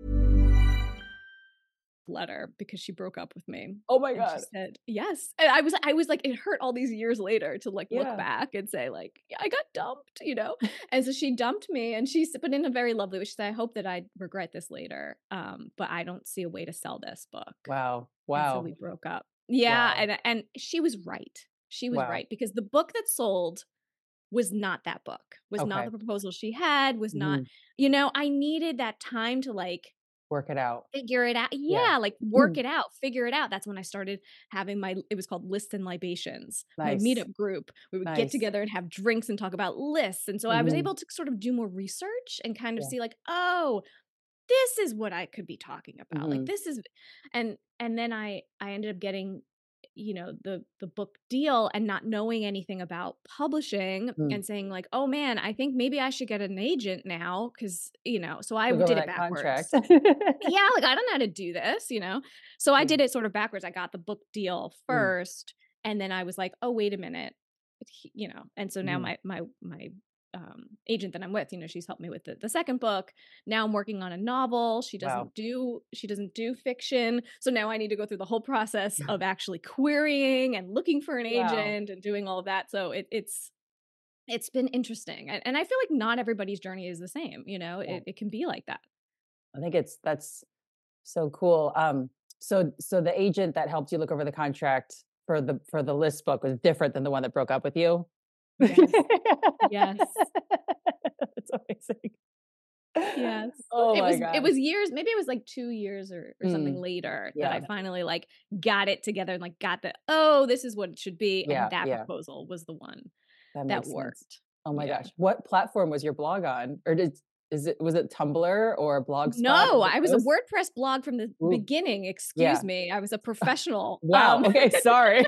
Speaker 3: Letter because she broke up with me.
Speaker 2: Oh my
Speaker 3: And she
Speaker 2: God.
Speaker 3: said, yes. And I was I was like, it hurt all these years later to like look
Speaker 2: Yeah.
Speaker 3: back and say, like, yeah, I got dumped, you know? And so she dumped me, and she said, but in a very lovely way. She said, I hope that I regret this later. Um, but I don't see a way to sell this book.
Speaker 2: Wow.
Speaker 3: And so
Speaker 2: Wow.
Speaker 3: we broke up. Yeah,
Speaker 2: Wow.
Speaker 3: and and she was right. She was
Speaker 2: Wow.
Speaker 3: right because the book that sold was not that book. Was not
Speaker 2: Okay.
Speaker 3: the proposal she had, was not,
Speaker 2: Mhm.
Speaker 3: you know, I needed that time to like
Speaker 2: Work it out.
Speaker 3: figure it out.
Speaker 2: Yeah.
Speaker 3: Yeah, like work it out, figure it out. That's when I started having my, it was called Lists and Libations, my
Speaker 2: Nice.
Speaker 3: meetup group. We would get
Speaker 2: Nice.
Speaker 3: together and have drinks and talk about lists. And so I was
Speaker 2: Mhm.
Speaker 3: able to sort of do more research and kind of
Speaker 2: Yeah.
Speaker 3: see like, oh, this is what I could be talking about. Like,
Speaker 2: Mhm.
Speaker 3: this is, and and then I I ended up getting, you know, the the book deal and not knowing anything about publishing
Speaker 2: Mm.
Speaker 3: and saying like, oh man, I think maybe I should get an agent now because, you know, so I
Speaker 2: Look over
Speaker 3: did it
Speaker 2: that contract.
Speaker 3: backwards. Yeah, like, I don't know how to do this, you know? So I
Speaker 2: Mm,
Speaker 3: did it sort of backwards. I got the book deal
Speaker 2: mm,
Speaker 3: first, and then I was like, "Oh, wait a minute." He- You know, and so now
Speaker 2: mhm.
Speaker 3: my my my um agent that I'm with, you know, she's helped me with the, the second book. Now I'm working on a novel. She
Speaker 2: Wow.
Speaker 3: doesn't do she doesn't do fiction. So now I need to go through the whole process of actually querying and looking for an
Speaker 2: Wow.
Speaker 3: agent and doing all of that. So it, it's it's been interesting. And, and I feel like not everybody's journey is the same, you know.
Speaker 2: Yeah.
Speaker 3: It it can be like that.
Speaker 2: I think it's that's so cool. Um, so so the agent that helped you look over the contract for the for the list book was different than the one that broke up with you.
Speaker 3: Yes. Yes.
Speaker 2: That's amazing.
Speaker 3: Yes.
Speaker 2: Oh
Speaker 3: It
Speaker 2: my
Speaker 3: was
Speaker 2: gosh.
Speaker 3: it was years, maybe it was like two years or or something
Speaker 2: Mm,
Speaker 3: later that
Speaker 2: yeah.
Speaker 3: I finally like got it together and like got the, oh, this is what it should be. And
Speaker 2: Yeah.
Speaker 3: that
Speaker 2: Yeah.
Speaker 3: proposal was the one
Speaker 2: That
Speaker 3: that
Speaker 2: makes sense.
Speaker 3: worked.
Speaker 2: Oh my
Speaker 3: Yeah.
Speaker 2: gosh. What platform was your blog on? Or did is it was it Tumblr or Blogspot?
Speaker 3: No,
Speaker 2: Was it
Speaker 3: I was a
Speaker 2: those?
Speaker 3: WordPress blog from the
Speaker 2: Ooh,
Speaker 3: beginning. Excuse
Speaker 2: yeah.
Speaker 3: me. I was a professional.
Speaker 2: Wow.
Speaker 3: Um
Speaker 2: Okay. Sorry.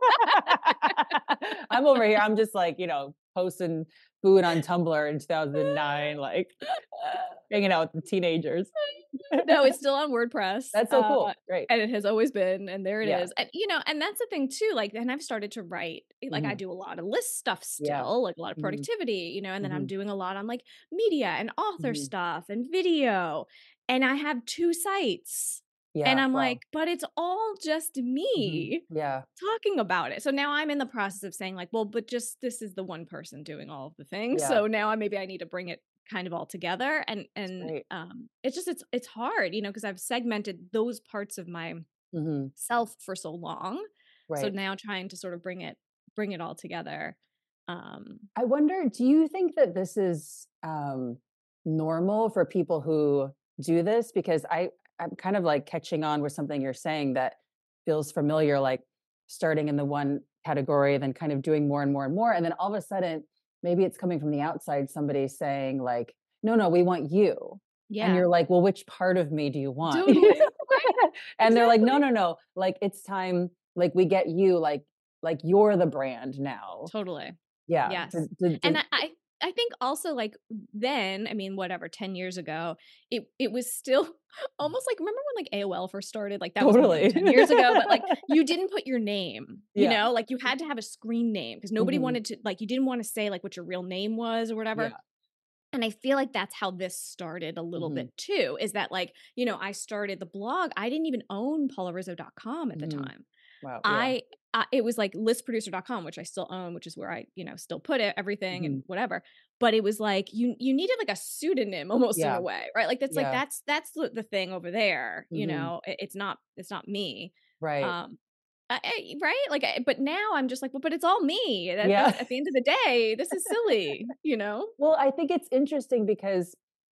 Speaker 2: I'm over here. I'm just like, you know, posting food on Tumblr in two thousand nine, like hanging out with the teenagers.
Speaker 3: No, it's still on WordPress.
Speaker 2: That's so
Speaker 3: Uh,
Speaker 2: cool. Great.
Speaker 3: and it has always been, and there it
Speaker 2: Yeah.
Speaker 3: is. And you know, and that's the thing too. Like, and I've started to write. Like, I
Speaker 2: Mhm.
Speaker 3: do a lot of list stuff
Speaker 2: Yeah.
Speaker 3: still, like a lot of
Speaker 2: Mhm.
Speaker 3: productivity, you know. And then I'm
Speaker 2: Mhm.
Speaker 3: doing a lot on like media and author
Speaker 2: Mhm.
Speaker 3: stuff and video. And I have two sites, and
Speaker 2: Yeah.
Speaker 3: I'm
Speaker 2: Wow.
Speaker 3: like, but it's all just
Speaker 2: Mhm.
Speaker 3: me
Speaker 2: Yeah.
Speaker 3: talking about it. So now I'm in the process of saying like, well, but just this is the one person doing all of the things.
Speaker 2: Yeah.
Speaker 3: So now I maybe I need to bring it kind of all together. And
Speaker 2: That's
Speaker 3: and
Speaker 2: great.
Speaker 3: um it's just it's it's hard, you know, because I've segmented those parts of my
Speaker 2: Mhm.
Speaker 3: self for so long. So
Speaker 2: Right.
Speaker 3: now trying to sort of bring it bring it all together. Um
Speaker 2: I wonder, do you think that this is um, normal for people who do this? Because I, I'm kind of like catching on with something you're saying that feels familiar, like starting in the one category, then kind of doing more and more and more. And then all of a sudden, maybe it's coming from the outside, somebody saying, like, no, no, we want you. And
Speaker 3: yeah,
Speaker 2: you're like, well, which part of me do you want?
Speaker 3: totally. Right?
Speaker 2: And they're like, no,
Speaker 3: Exactly.
Speaker 2: no, no, like it's time, like we get you, like, like you're the brand now.
Speaker 3: Totally.
Speaker 2: Yeah.
Speaker 3: Yes.
Speaker 2: Did, did,
Speaker 3: And
Speaker 2: did,
Speaker 3: I, I I think also like then, I mean, whatever, ten years ago, it it was still almost like, remember when like A O L first started? Like that was more than
Speaker 2: Totally.
Speaker 3: ten years ago, but like you didn't put your name, you
Speaker 2: Yeah.
Speaker 3: know, like you had to have a screen name because nobody
Speaker 2: Mhm.
Speaker 3: wanted to, like, you didn't want to say like what your real name was or whatever.
Speaker 2: Yeah.
Speaker 3: And I feel like that's how this started a little
Speaker 2: Mhm.
Speaker 3: bit too, is that like, you know, I started the blog. I didn't even own paula rizzo dot com at the
Speaker 2: Mhm.
Speaker 3: time.
Speaker 2: Wow. Yeah.
Speaker 3: I, I it was like list producer dot com, which I still own, which is where I, you know, still put it, everything and
Speaker 2: Mhm.
Speaker 3: whatever. But it was like you you needed like a pseudonym almost in
Speaker 2: Yeah.
Speaker 3: a way, right? Like that's like
Speaker 2: Yeah.
Speaker 3: that's that's the, the thing over there, you
Speaker 2: Mhm.
Speaker 3: know. It, it's not it's not me.
Speaker 2: Right.
Speaker 3: Um I, I- right? Like I, but now I'm just like, well, but it's all me. At
Speaker 2: Yeah.
Speaker 3: the, at the end of the day, this is silly, you know?
Speaker 2: Well, I think it's interesting because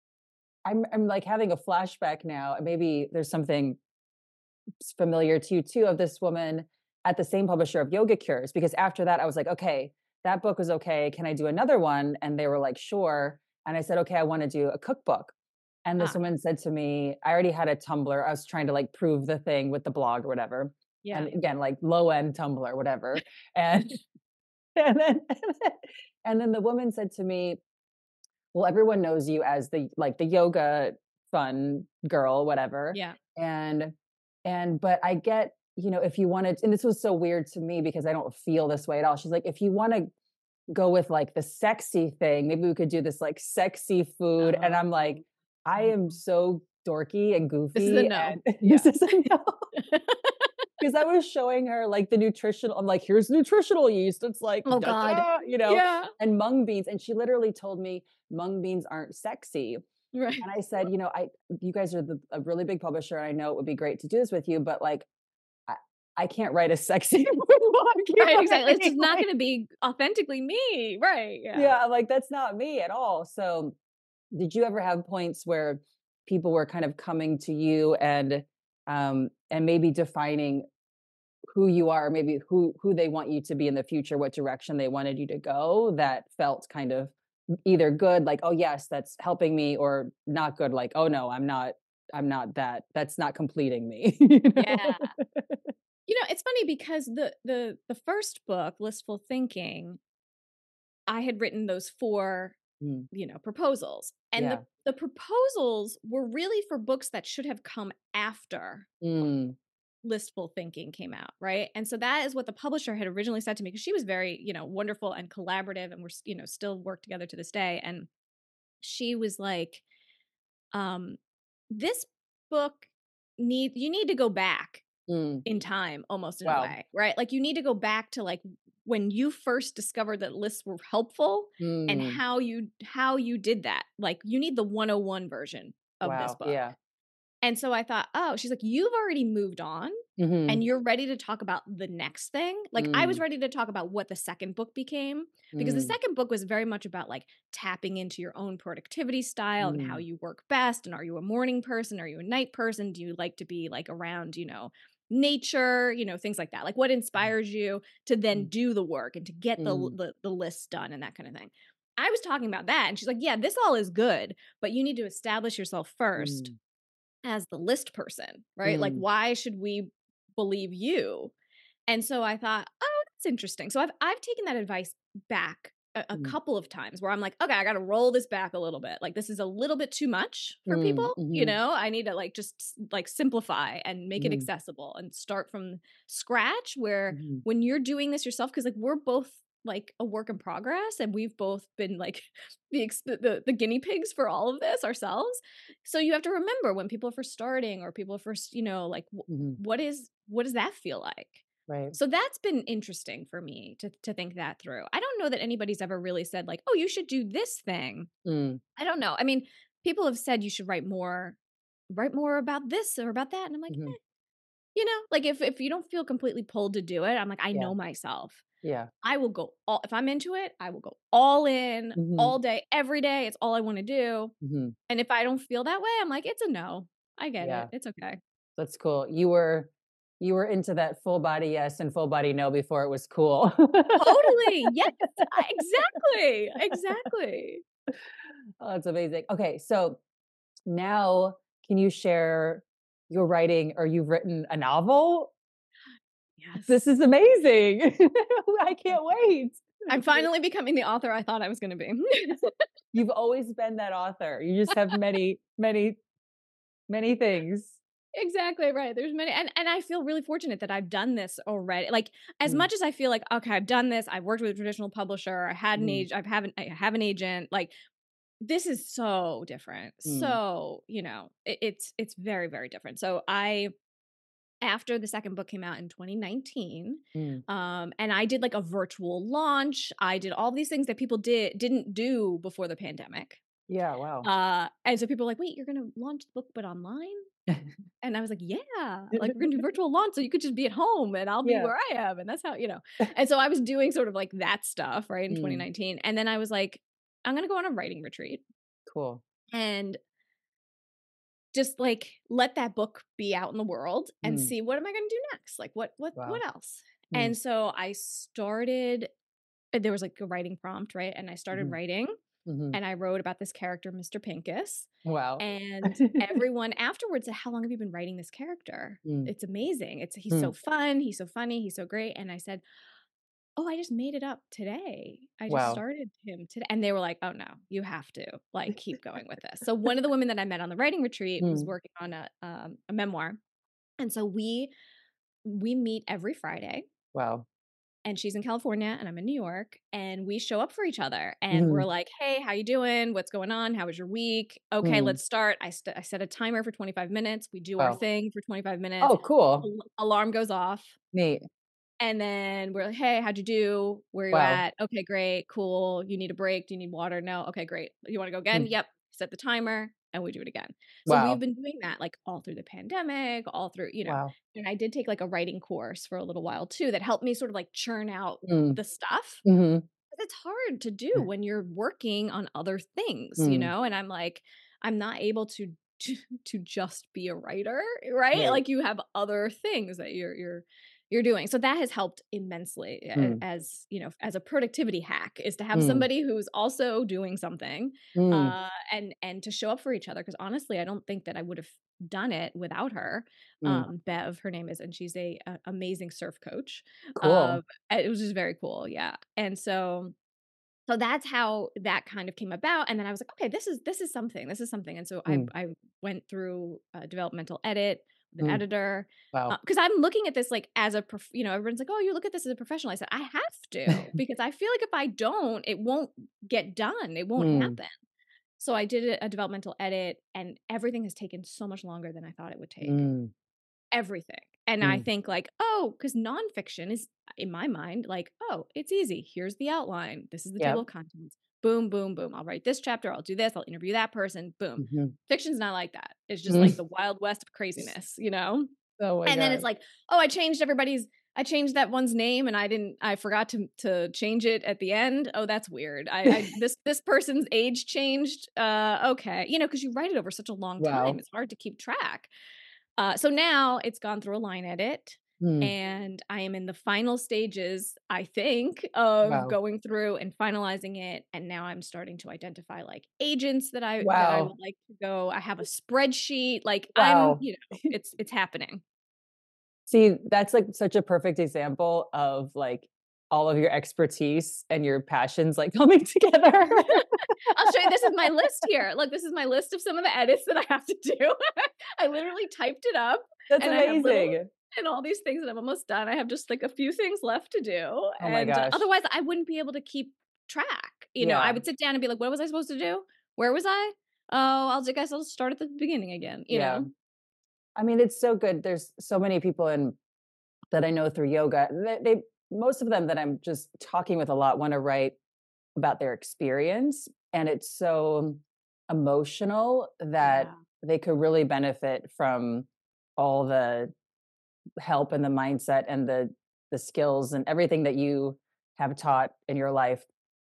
Speaker 2: I'm I'm like having a flashback now. Maybe there's something s- familiar to you too of this woman at the same publisher of Yoga Cures. Because after that, I was like, okay, that book was okay. Can I do another one? And they were like, sure. And I said, okay, I want to do a cookbook. And this
Speaker 3: Ah,
Speaker 2: woman said to me, I already had a Tumblr. I was trying to like prove the thing with the blog or whatever. And
Speaker 3: yeah.
Speaker 2: again, like low end Tumblr, whatever. And and then and then the woman said to me, well, everyone knows you as the like the yoga fun girl, whatever.
Speaker 3: Yeah.
Speaker 2: And and but I get, you know, if you wanted, and this was so weird to me because I don't feel this way at all. She's like, if you want to go with like the sexy thing, maybe we could do this like sexy food. And I'm like,
Speaker 3: Oh,
Speaker 2: I
Speaker 3: oh.
Speaker 2: am so dorky and
Speaker 3: This is a
Speaker 2: goofy.
Speaker 3: no.
Speaker 2: And
Speaker 3: Yeah.
Speaker 2: this is a no. Because I was showing her like the nutritional, I'm like, here's nutritional yeast. It's like,
Speaker 3: Oh
Speaker 2: da, da,
Speaker 3: God.
Speaker 2: da, you know,
Speaker 3: Yeah.
Speaker 2: and mung beans. And she literally told me mung beans aren't sexy.
Speaker 3: Right.
Speaker 2: And I said, you know, I, you guys are the, a really big publisher. And I know it would be great to do this with you, but like, I, I can't write a sexy food blog. You know
Speaker 3: Right.
Speaker 2: what I
Speaker 3: Exactly. It's
Speaker 2: mean?
Speaker 3: just not
Speaker 2: Like,
Speaker 3: going to be authentically me. Right. Yeah.
Speaker 2: yeah, I'm like, that's not me at all. So did you ever have points where people were kind of coming to you and, um, and maybe defining who you are, maybe who who they want you to be in the future, what direction they wanted you to go, that felt kind of either good, like, oh yes, that's helping me, or not good, like, oh no, I'm not, I'm not that. That's not completing me. You know?
Speaker 3: Yeah. You know, it's funny because the the the first book, Listful Thinking, I had written those four,
Speaker 2: Mm,
Speaker 3: you know, proposals. And the
Speaker 2: yeah.
Speaker 3: the proposals were really for books that should have come after
Speaker 2: Mm,
Speaker 3: Listful Thinking came out, right? And so that is what the publisher had originally said to me, because she was very, you know, wonderful and collaborative, and we're, you know, still work together to this day. And she was like, um, this book need you need to go back
Speaker 2: mm,
Speaker 3: in time, almost in a
Speaker 2: wow.
Speaker 3: way, right? Like you need to go back to like when you first discovered that lists were helpful and
Speaker 2: Mm,
Speaker 3: how you how you did that. Like you need the one oh one version of this
Speaker 2: wow.
Speaker 3: book.
Speaker 2: Yeah.
Speaker 3: And so I thought, oh, she's like, you've already moved on.
Speaker 2: Mhm.
Speaker 3: and you're ready to talk about the next thing. Like I was
Speaker 2: Mm.
Speaker 3: ready to talk about what the second book became, because the
Speaker 2: Mm.
Speaker 3: second book was very much about like tapping into your own productivity style and how
Speaker 2: Mm.
Speaker 3: you work best. And are you a morning person? Are you a night person? Do you like to be like around, you know, nature, you know, things like that. Like what inspires you to then
Speaker 2: Mm.
Speaker 3: do the work and to get the
Speaker 2: Mm.
Speaker 3: the, the list done and that kind of thing. I was talking about that, and she's like, yeah, this all is good, but you need to establish yourself first
Speaker 2: Mm.
Speaker 3: as the list person, right? Like,
Speaker 2: Mm.
Speaker 3: why should we believe you? And so I thought, oh, that's interesting. So I've I've taken that advice back a, a
Speaker 2: Mm.
Speaker 3: couple of times where I'm like, okay, I got to roll this back a little bit. Like this is a little bit too much for
Speaker 2: Mm.
Speaker 3: people, you
Speaker 2: Mhm.
Speaker 3: know? I need to like just like simplify and make it
Speaker 2: Mhm.
Speaker 3: accessible and start from scratch where
Speaker 2: Mhm.
Speaker 3: when you're doing this yourself, because like we're both like a work in progress and we've both been like the, ex- the the guinea pigs for all of this ourselves. So you have to remember when people are first starting or people are first, you know, like w-
Speaker 2: Mhm.
Speaker 3: what is what does that feel like?
Speaker 2: Right.
Speaker 3: So that's been interesting for me to to think that through. I don't know that anybody's ever really said like, "Oh, you should do this thing."
Speaker 2: Mm.
Speaker 3: I don't know. I mean, people have said you should write more write more about this or about that, and I'm like,
Speaker 2: Mhm.
Speaker 3: eh, you know, like if if you don't feel completely pulled to do it, I'm like, I
Speaker 2: Yeah.
Speaker 3: know myself.
Speaker 2: Yeah.
Speaker 3: I will go all if I'm into it, I will go all in
Speaker 2: Mhm.
Speaker 3: all day, every day. It's all I want to do.
Speaker 2: Mhm.
Speaker 3: And if I don't feel that way, I'm like, it's a no. I get it.
Speaker 2: Yeah.
Speaker 3: It's okay.
Speaker 2: That's cool. You were you were into that full body yes and full body no before it was cool.
Speaker 3: Totally. Yes. I- Exactly. Exactly.
Speaker 2: Oh, that's amazing. Okay, so now can you share your writing or you've written a novel? This
Speaker 3: Yes.
Speaker 2: is amazing. I can't wait.
Speaker 3: I'm finally becoming the author I thought I was going to be.
Speaker 2: You've always been that author. You just have many, many, many things.
Speaker 3: Exactly right. There's many, and and I feel really fortunate that I've done this already. Like as
Speaker 2: Mm,
Speaker 3: much as I feel like okay, I've done this. I've worked with a traditional publisher. I had an
Speaker 2: mm,
Speaker 3: age. I've have an I have an agent. Like this is so different.
Speaker 2: mm,
Speaker 3: So you know, it, it's it's very very different. So I after the second book came out in twenty nineteen,
Speaker 2: mm.
Speaker 3: um, and I did like a virtual launch. I did all these things that people did didn't do before the pandemic.
Speaker 2: Yeah, wow.
Speaker 3: Uh, and so people were like, "Wait, you're gonna launch the book but online?" And I was like, "Yeah, like we're gonna do virtual launch, so you could just be at home and I'll be
Speaker 2: Yeah.
Speaker 3: where I am." And that's how, you know. And so I was doing sort of like that stuff, right, in
Speaker 2: Mm,
Speaker 3: twenty nineteen. And then I was like, I'm gonna go on a writing retreat
Speaker 2: cool.
Speaker 3: and just like let that book be out in the world and
Speaker 2: Mm,
Speaker 3: see what am I gonna do next? Like what what
Speaker 2: wow.
Speaker 3: what else?
Speaker 2: Mm,
Speaker 3: And so I started there was like a writing prompt, right? And I started
Speaker 2: mhm,
Speaker 3: writing
Speaker 2: mhm.
Speaker 3: and I wrote about this character, Mister Pincus.
Speaker 2: Wow.
Speaker 3: And everyone afterwards said, "How long have you been writing this character?
Speaker 2: Mm,
Speaker 3: It's amazing. It's he's so
Speaker 2: mm.
Speaker 3: fun, he's so funny, he's so great." And I said, "Oh, I just made it up today. I just
Speaker 2: Wow.
Speaker 3: started him today." And they were like, "Oh no, you have to like keep going with this." So one of the women that I met on the writing retreat was
Speaker 2: Mm,
Speaker 3: working on a um, a memoir. And so we we meet every Friday
Speaker 2: wow.
Speaker 3: and she's in California and I'm in New York and we show up for each other and we're
Speaker 2: Mhm,
Speaker 3: like, "Hey, how you doing? What's going on? How was your week? Okay,
Speaker 2: mm,
Speaker 3: let's start." I, st- I set a timer for twenty-five minutes. We do our
Speaker 2: wow.
Speaker 3: thing for twenty-five minutes.
Speaker 2: Oh, cool.
Speaker 3: Al- alarm goes off
Speaker 2: Neat.
Speaker 3: and then we're like, "Hey, how'd you do? Where you
Speaker 2: Wow.
Speaker 3: at? Okay, great, cool. You need a break? Do you need water? No. Okay, great. You want to go again?
Speaker 2: Mm,
Speaker 3: Yep. Set the timer and we do it again." So we've
Speaker 2: wow.
Speaker 3: been doing that like all through the pandemic, all through, you know,
Speaker 2: Wow.
Speaker 3: and I did take like a writing course for a little while too that helped me sort of like churn out
Speaker 2: Mm,
Speaker 3: the stuff.
Speaker 2: mhm,
Speaker 3: 'Cause it's hard to do when you're working on other things, you
Speaker 2: mm,
Speaker 3: know? And I'm like, I'm not able to to, to just be a writer, right?
Speaker 2: right.
Speaker 3: Like you have other things that you're you're you're doing. So that has helped immensely a-
Speaker 2: Mm,
Speaker 3: as, you know, as a productivity hack is to have
Speaker 2: mm,
Speaker 3: somebody who's also doing something
Speaker 2: mm,
Speaker 3: uh and and to show up for each other because honestly, I don't think that I would have done it without her.
Speaker 2: mm.
Speaker 3: Um Bev, her name is, and she's a, a amazing surf coach. Uh
Speaker 2: Cool.
Speaker 3: it was just very cool, yeah. And so so that's how that kind of came about, and then I was like, "Okay, this is this is something, this is something," and so I
Speaker 2: Mm,
Speaker 3: I went through a developmental edit with an
Speaker 2: mm.
Speaker 3: editor,
Speaker 2: Wow.
Speaker 3: because I'm looking at this, like, as a prof you know, everyone's like, "Oh, you look at this as a professional." I said, "I have to, because I feel like if I don't, it won't get done, it won't
Speaker 2: Mm,
Speaker 3: happen." So I did a a developmental edit, and everything has taken so much longer than I thought it would take.
Speaker 2: mm,
Speaker 3: Everything. And I
Speaker 2: mm.
Speaker 3: think like, oh, because nonfiction is in my mind like, oh, it's easy. Here's the outline. This is the table
Speaker 2: Yep.
Speaker 3: of contents. Boom, boom, boom. I'll write this chapter. I'll do this. I'll interview that person. Boom.
Speaker 2: Mhm.
Speaker 3: Fiction's not like that. It's just
Speaker 2: Mm.
Speaker 3: like the wild west of craziness, you know?
Speaker 2: Oh my
Speaker 3: And then it's
Speaker 2: God.
Speaker 3: like, oh, I changed everybody's, I changed that one's name and I didn't, I forgot to to change it at the end. Oh, that's weird. I, I this this person's age changed. Uh, okay, you know, because you write it over such a long time,
Speaker 2: Wow.
Speaker 3: it's hard to keep track. Uh, so now it's gone through a line edit.
Speaker 2: Hmm.
Speaker 3: And I am in the final stages, I think, of
Speaker 2: Wow.
Speaker 3: going through and finalizing it. And now I'm starting to identify like agents that I that I
Speaker 2: Wow.
Speaker 3: would like to go. I have a spreadsheet. Like I'm,
Speaker 2: Wow.
Speaker 3: you know, it's it's happening.
Speaker 2: See, that's like such a perfect example of like all of your expertise and your passions like coming together.
Speaker 3: I'll show you. This is my list here. Look, this is my list of some of the edits that I have to do. I literally typed it up,
Speaker 2: That's
Speaker 3: and I have little
Speaker 2: amazing.
Speaker 3: and all these things that I'm almost done. I have just like a few things left to do,
Speaker 2: Oh my
Speaker 3: and uh,
Speaker 2: gosh.
Speaker 3: otherwise I wouldn't be able to keep track. You know, I
Speaker 2: Yeah.
Speaker 3: would sit down and be like, "What was I supposed to do? Where was I? Oh, I'll I guess I'll start at the beginning again." You
Speaker 2: Yeah.
Speaker 3: know?
Speaker 2: I mean, it's so good. There's so many people in that I know through yoga. They, they most of them that I'm just talking with a lot want to write about their experience, and it's so emotional that
Speaker 3: Yeah.
Speaker 2: they could really benefit from all the help and the mindset and the the skills and everything that you have taught in your life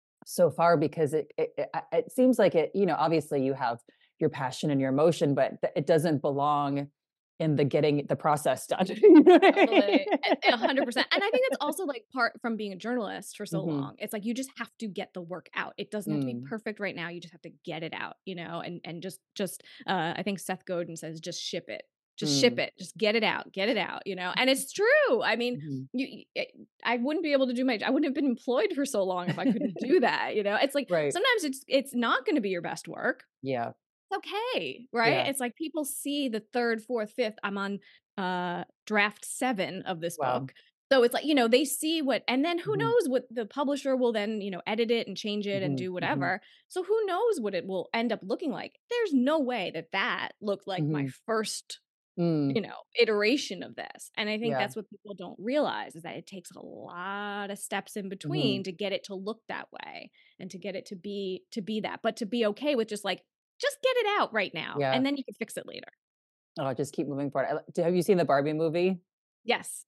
Speaker 2: so far, because it it, it it seems like it, you know, obviously you have your passion and your emotion, but th- it doesn't belong in the getting the process done. You know what I mean?
Speaker 3: Totally. A a hundred percent. And I think it's also like part from being a journalist for so
Speaker 2: Mhm.
Speaker 3: long. It's like you just have to get the work out. It doesn't have to be
Speaker 2: Mm.
Speaker 3: perfect right now. You just have to get it out, you know, and and just just uh I think Seth Godin says just ship it. Just ship
Speaker 2: Mm.
Speaker 3: it. Just get it out. Get it out, you know. And it's true. I mean,
Speaker 2: Mhm.
Speaker 3: you y- it- I wouldn't be able to do my I wouldn't have been employed for so long if I couldn't do that, you know. It's like
Speaker 2: Right.
Speaker 3: sometimes it's it's not going to be your best work.
Speaker 2: Yeah.
Speaker 3: It's okay, right?
Speaker 2: Yeah.
Speaker 3: It's like people see the third, fourth, fifth. I'm on uh draft seven of this
Speaker 2: Wow.
Speaker 3: book. So it's like, you know, they see what, and then who
Speaker 2: Mhm.
Speaker 3: knows what the publisher will then, you know, edit it and change it and
Speaker 2: Mhm.
Speaker 3: do
Speaker 2: Mhm.
Speaker 3: whatever. So who knows what it will end up looking like? There's no way that that looked like my
Speaker 2: Mhm.
Speaker 3: first,
Speaker 2: Mm.
Speaker 3: you know, iteration of this. And I think
Speaker 2: Yeah.
Speaker 3: that's what people don't realize is that it takes a lot of steps in
Speaker 2: Mhm.
Speaker 3: between to get it to look that way and to get it to be to be that, but to be okay with just like just get it out right now
Speaker 2: Yeah.
Speaker 3: and then you can fix it later.
Speaker 2: Oh, just keep moving forward. I li d Have you seen the Barbie movie?
Speaker 3: Yes.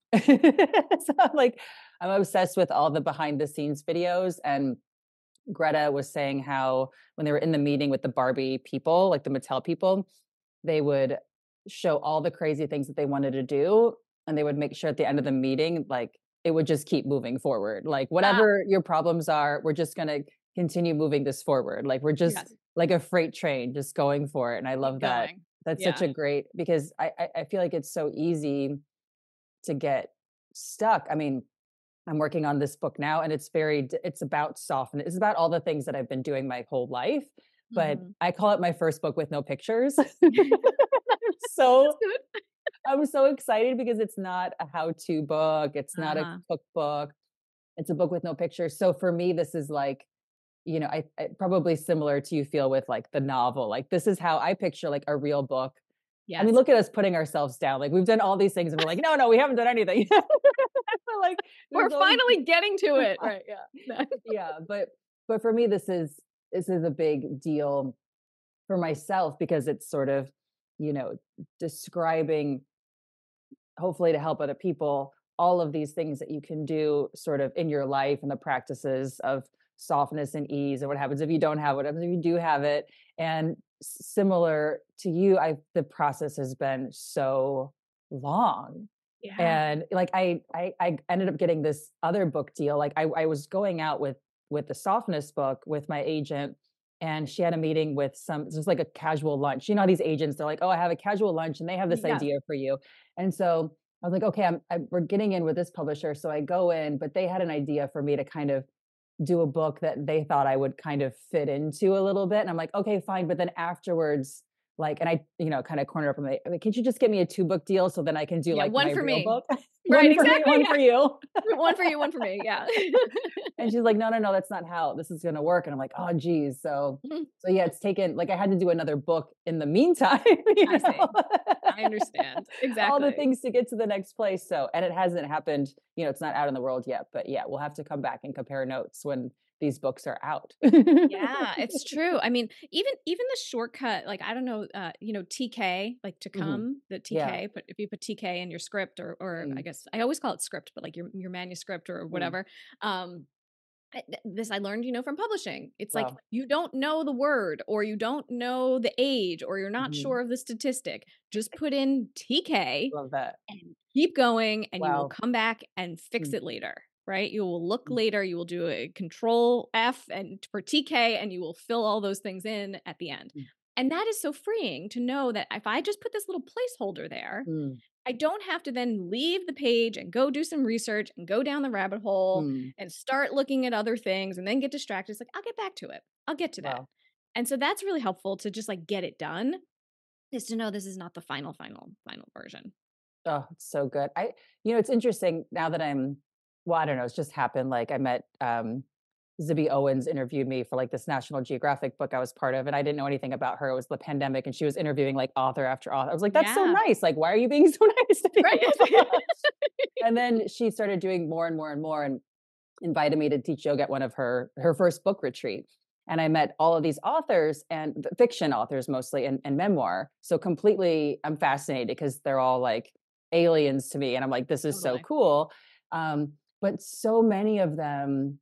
Speaker 2: So I'm like, I'm obsessed with all the behind the scenes videos, and Greta was saying how when they were in the meeting with the Barbie people, like the Mattel people, they would show all the crazy things that they wanted to do, and they would make sure at the end of the meeting, like, it would just keep moving forward. Like,
Speaker 3: Ah,
Speaker 2: whatever your problems are, we're just gonna continue moving this forward. Like, we're just
Speaker 3: yes.
Speaker 2: like a freight train just going for it, and I
Speaker 3: Keep
Speaker 2: love that.
Speaker 3: going.
Speaker 2: That's such
Speaker 3: Yeah.
Speaker 2: a great, because I I I feel like it's so easy to get stuck. I mean, I'm working on this book now, and it's very d it's about softness. It's about all the things that I've been doing my whole life, but
Speaker 3: Mhm.
Speaker 2: I call it my first book with no pictures.
Speaker 3: That's
Speaker 2: So
Speaker 3: good.
Speaker 2: I'm so excited because it's not a how-to book, it's not a
Speaker 3: Uh-huh.
Speaker 2: cookbook, it's a book with no pictures. So for me, this is like, you know, I, I probably similar to you feel with like the novel. Like this is how I picture like a real book. I mean,
Speaker 3: Yes.
Speaker 2: look at us putting ourselves down. Like we've done all these things and we're like, no, no, we haven't done anything. Like
Speaker 3: We're
Speaker 2: there's always
Speaker 3: finally getting to it. Right. Yeah.
Speaker 2: yeah, but but for me, this is this is a big deal for myself because it's sort of, you know, describing, hopefully to help other people, all of these things that you can do sort of in your life and the practices of softness and ease and what happens if you don't have it, what happens if you do have it. And s- similar to you, I the process has been so long.
Speaker 3: Yeah.
Speaker 2: And like I I I ended up getting this other book deal. Like I, I was going out with with the softness book with my agent, and she had a meeting with some, it's just like a casual lunch. You know how these agents, they're like, oh, I have a casual lunch and they have this
Speaker 3: Yes.
Speaker 2: idea for you. And so I was like, okay, I'm, I, we're getting in with this publisher. So I go in, but they had an idea for me to kind of do a book that they thought I would kind of fit into a little bit. And I'm like, okay, fine. But then afterwards, like, and I, you know, kind of cornered up. I'm like, could you just get me a two book deal so then I can do
Speaker 3: Yeah.
Speaker 2: like
Speaker 3: One
Speaker 2: my
Speaker 3: for
Speaker 2: real
Speaker 3: me.
Speaker 2: book?
Speaker 3: Right.
Speaker 2: One for me,
Speaker 3: Exactly.
Speaker 2: one
Speaker 3: Yeah.
Speaker 2: for you.
Speaker 3: One for you. One for me. Yeah.
Speaker 2: And she's like, no, no, no, that's not how this is going to work. And I'm like, oh, geez. So,
Speaker 3: Mhm.
Speaker 2: so yeah, it's taken, like, I had to do another book in the meantime, you
Speaker 3: I see.
Speaker 2: know?
Speaker 3: I understand.
Speaker 2: All the
Speaker 3: Exactly.
Speaker 2: things to get to the next place. So, and it hasn't happened, you know, it's not out in the world yet, but yeah, we'll have to come back and compare notes when these books are out.
Speaker 3: Yeah, it's true. I mean, even even the shortcut, like I don't know, uh, you know, T K, like to
Speaker 2: Mhm.
Speaker 3: come, the
Speaker 2: Yeah.
Speaker 3: T K, but if you put T K in your script or or I
Speaker 2: Mm,
Speaker 3: guess I always call it script, but like your your manuscript or
Speaker 2: mm.
Speaker 3: whatever. Um I- th- this I learned, you know, from publishing. It's like
Speaker 2: Wow.
Speaker 3: you don't know the word or you don't know the age or you're not
Speaker 2: Mhm.
Speaker 3: sure of the statistic. Just put in T K
Speaker 2: Love that.
Speaker 3: and keep going and you will
Speaker 2: Wow.
Speaker 3: come back and fix
Speaker 2: Mm,
Speaker 3: it later, right? You will look
Speaker 2: mm,
Speaker 3: later, you will do a control F and for T K and you will fill all those things in at the end.
Speaker 2: mm,
Speaker 3: And that is so freeing to know that if I just put this little placeholder there,
Speaker 2: mm,
Speaker 3: I don't have to then leave the page and go do some research and go down the rabbit hole
Speaker 2: mm.
Speaker 3: and start looking at other things and then get distracted. It's like, I'll get back to it. I'll get to that.
Speaker 2: Wow.
Speaker 3: And so that's really helpful to just like get it done, is to know this is not the final, final, final version.
Speaker 2: Oh, it's so good. I, you know, it's interesting now that I'm, well, I don't know, it's just happened. Like I met um Zibby Owens interviewed me for like this National Geographic book I was part of, and I didn't know anything about her. It was the pandemic, and she was interviewing like author after author. I was like, that's so
Speaker 3: Yeah.
Speaker 2: nice. Like, why are you being so nice to
Speaker 3: Right.
Speaker 2: people? And then she started doing more and more and more, and invited me to teach yoga at one of her her first book retreat. And I met all of these authors and f- fiction authors mostly and, and memoir. So completely, I'm fascinated because they're all like aliens to me, and I'm like, this is so
Speaker 3: Totally.
Speaker 2: cool. Um, but so many of them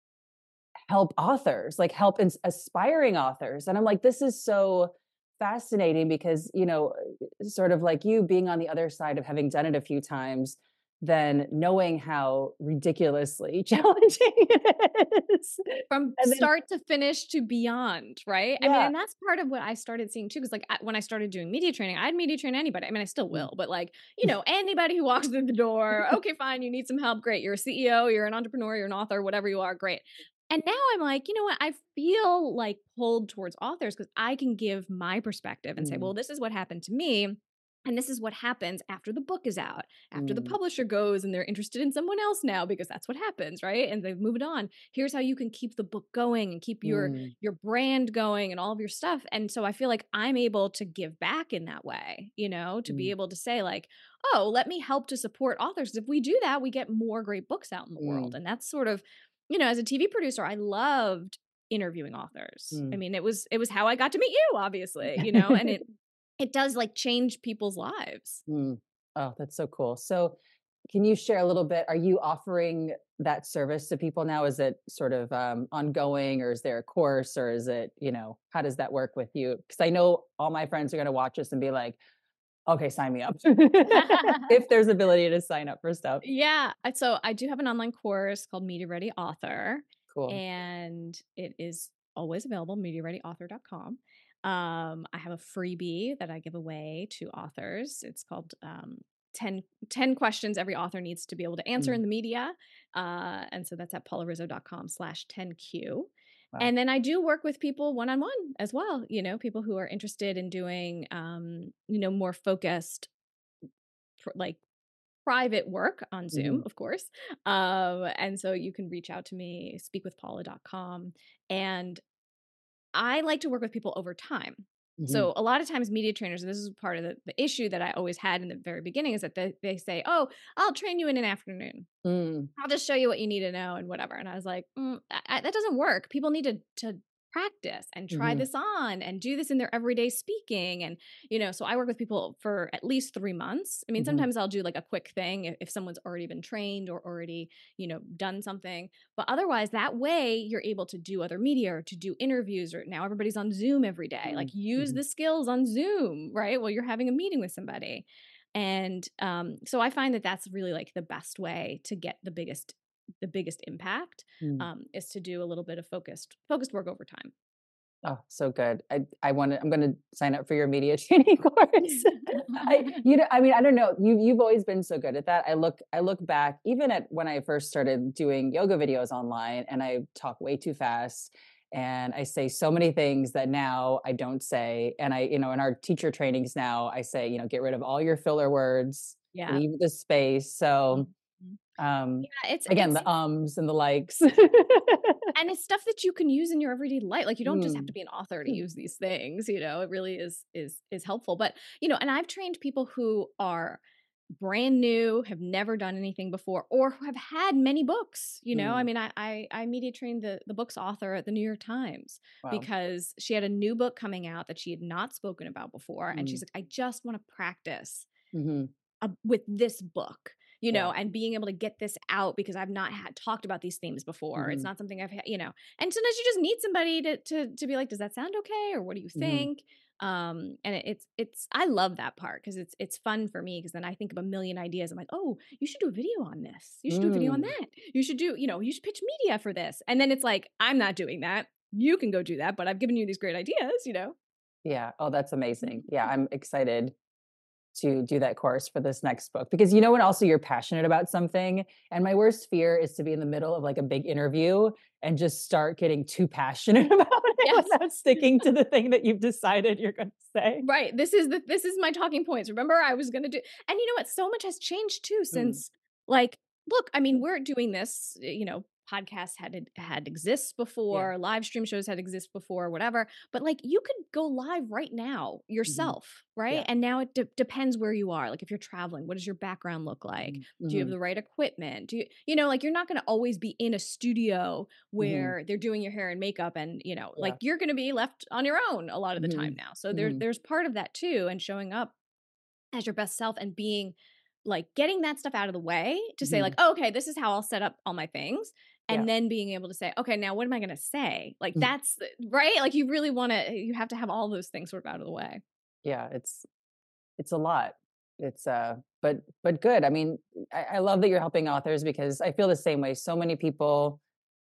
Speaker 2: help authors, like help ins- aspiring authors, and I'm like, this is so fascinating because you know, sort of like you being on the other side of having done it a few times, then knowing how ridiculously challenging it is,
Speaker 3: From
Speaker 2: and then
Speaker 3: start to finish to beyond, right? I mean,
Speaker 2: yeah.
Speaker 3: and that's part of what I started seeing too. Cause like I, when I started doing media training, I'd media train anybody. I mean, I still
Speaker 2: Mm.
Speaker 3: will, but like, you know, anybody who walks through the door, okay, fine, you need some help. Great. You're a C E O, you're an entrepreneur, you're an author, whatever you are. Great. And now I'm like, you know what? I feel like pulled towards authors because I can give my perspective and say,
Speaker 2: Mm,
Speaker 3: well, this is what happened to me. And this is what happens after the book is out, after the
Speaker 2: mm,
Speaker 3: publisher goes and they're interested in someone else now, because that's what happens, right? And they've moved on. Here's how you can keep the book going and keep your
Speaker 2: mm,
Speaker 3: your brand going and all of your stuff. And so I feel like I'm able to give back in that way, you know, to be
Speaker 2: mm,
Speaker 3: able to say like, oh, let me help to support authors. If we do that, we get more great books out in the world.
Speaker 2: mm,
Speaker 3: And that's sort of, you know, as a T V producer, I loved interviewing authors. I
Speaker 2: mm.
Speaker 3: mean, it was it was how I got to meet you, obviously, you know, and it it does like change people's lives.
Speaker 2: Mm. Oh, that's so cool. So, can you share a little bit? Are you offering that service to people now? Is it sort of um, ongoing, or is there a course, or is it, you know, how does that work with you? Because I know all my friends are going to watch this and be like, okay, sign me up. If there's ability to sign up for stuff.
Speaker 3: Yeah. uh, So I do have an online course called Media Ready Author,
Speaker 2: Cool.
Speaker 3: and it is always available, media ready author dot com. Um, I have a freebie that I give away to authors. It's called um, ten, ten questions every author needs to be able to answer
Speaker 2: Mm,
Speaker 3: in the media. Uh, and so that's at paularizzo dot com slash ten Q.
Speaker 2: wow.
Speaker 3: And then I do work with people one on one as well, you know, people who are interested in doing, um, you know, more focused, pr- like private work on Zoom,
Speaker 2: Mhm,
Speaker 3: of course. Um, and so you can reach out to me, speak with paula dot com. And I like to work with people over time.
Speaker 2: mhm,
Speaker 3: So a lot of times media trainers, and this is part of the, the issue that I always had in the very beginning, is that they, they say, oh, I'll train you in an afternoon.
Speaker 2: mm,
Speaker 3: I'll just show you what you need to know and whatever. And I was like, mm, I, I- that doesn't work. People need to to practice and try
Speaker 2: mhm,
Speaker 3: this on and do this in their everyday speaking. And, you know, so I work with people for at least three months. I mean,
Speaker 2: mhm,
Speaker 3: sometimes I'll do like a quick thing if, if someone's already been trained or already, you know, done something. But otherwise, that way you're able to do other media or to do interviews, or now everybody's on Zoom every day. Like
Speaker 2: mm,
Speaker 3: use
Speaker 2: mhm,
Speaker 3: the skills on Zoom, right? While you're having a meeting with somebody. And um, so I find that that's really like the best way to get the biggest the biggest impact,
Speaker 2: mm.
Speaker 3: um, is to do a little bit of focused focused work over time.
Speaker 2: Oh, so good. I I want to. I'm going to sign up for your media training course. I, you know, I mean, I don't know. You you've always been so good at that. I look I look back even at when I first started doing yoga videos online, and I talk way too fast, and I say so many things that now I don't say. And I, you know, in our teacher trainings now, I say, you know, get rid of all your filler words,
Speaker 3: Yeah.
Speaker 2: leave the space. So,
Speaker 3: Mhm.
Speaker 2: um,
Speaker 3: Yeah, it's
Speaker 2: again,
Speaker 3: it's
Speaker 2: the ums and the likes.
Speaker 3: and it's stuff that you can use in your everyday life. Like you don't just have to
Speaker 2: Mm,
Speaker 3: be an author to use these things, you know. It really is is is helpful. But, you know, and I've trained people who are brand new, have never done anything before, or who have had many books. You know, I
Speaker 2: Mm.
Speaker 3: mean, I, I, I media trained the, the book's author at the New York Times
Speaker 2: Wow.
Speaker 3: because she had a new book coming out that she had not spoken about before. And she's
Speaker 2: Mm.
Speaker 3: like, I just want to practice
Speaker 2: Mm-hmm.
Speaker 3: uh, with this book, you know,
Speaker 2: Yeah.
Speaker 3: and being able to get this out because I've not had talked about these themes before. It's
Speaker 2: Mm-hmm.
Speaker 3: not something I've had, you know, and sometimes you just need somebody to, to, to be like, does that sound okay? Or what do you
Speaker 2: Mm-hmm.
Speaker 3: think? Um, and it, it's, it's, I love that part because it's, it's fun for me because then I think of a million ideas. I'm like, oh, you should do a video on this. You should do a video on
Speaker 2: Mm.
Speaker 3: that. You should do, you know, you should pitch media for this. And then it's like, I'm not doing that. You can go do that, but I've given you these great ideas, you know?
Speaker 2: Yeah. Oh, that's amazing. Yeah. I'm excited to do that course for this next book because you know when also you're passionate about something, and my worst fear is to be in the middle of like a big interview and just start getting too passionate about it
Speaker 3: Yes.
Speaker 2: without sticking to the thing that you've decided you're going to say.
Speaker 3: Right. This is the this is my talking points. Remember, I was gonna do, and you know what? So much has changed too
Speaker 2: Mm.
Speaker 3: since, like, look, I mean, we're doing this, you know, podcasts had had exists
Speaker 2: Yeah.
Speaker 3: before, live stream shows had exist before, whatever. But like, you could go live right now
Speaker 2: Mm-hmm.
Speaker 3: yourself, right?
Speaker 2: Yeah.
Speaker 3: And now it de- depends where you are. Like, if you're traveling, what does your background look like?
Speaker 2: Mm-hmm.
Speaker 3: Do you have the right equipment? Do you, you know, like, you're not going to always be in a studio
Speaker 2: Mm-hmm.
Speaker 3: where they're doing your hair and makeup, and you know,
Speaker 2: Yeah.
Speaker 3: like, you're going to be left on your own a lot of the
Speaker 2: Mm-hmm.
Speaker 3: time now. So there,
Speaker 2: Mm-hmm.
Speaker 3: there's part of that too, and showing up as your best self and being like getting that stuff out of the way to say
Speaker 2: Mm-hmm.
Speaker 3: like, oh, okay, this is how I'll set up all my things. And
Speaker 2: Yeah.
Speaker 3: then being able to say, okay, now what am I going to say? Like,
Speaker 2: Mhm.
Speaker 3: that's the- right. Like, you really want to, you have to have all those things sort of out of the way.
Speaker 2: Yeah. It's it's a lot. It's uh but but good. I mean, I, I love that you're helping authors because I feel the same way. So many people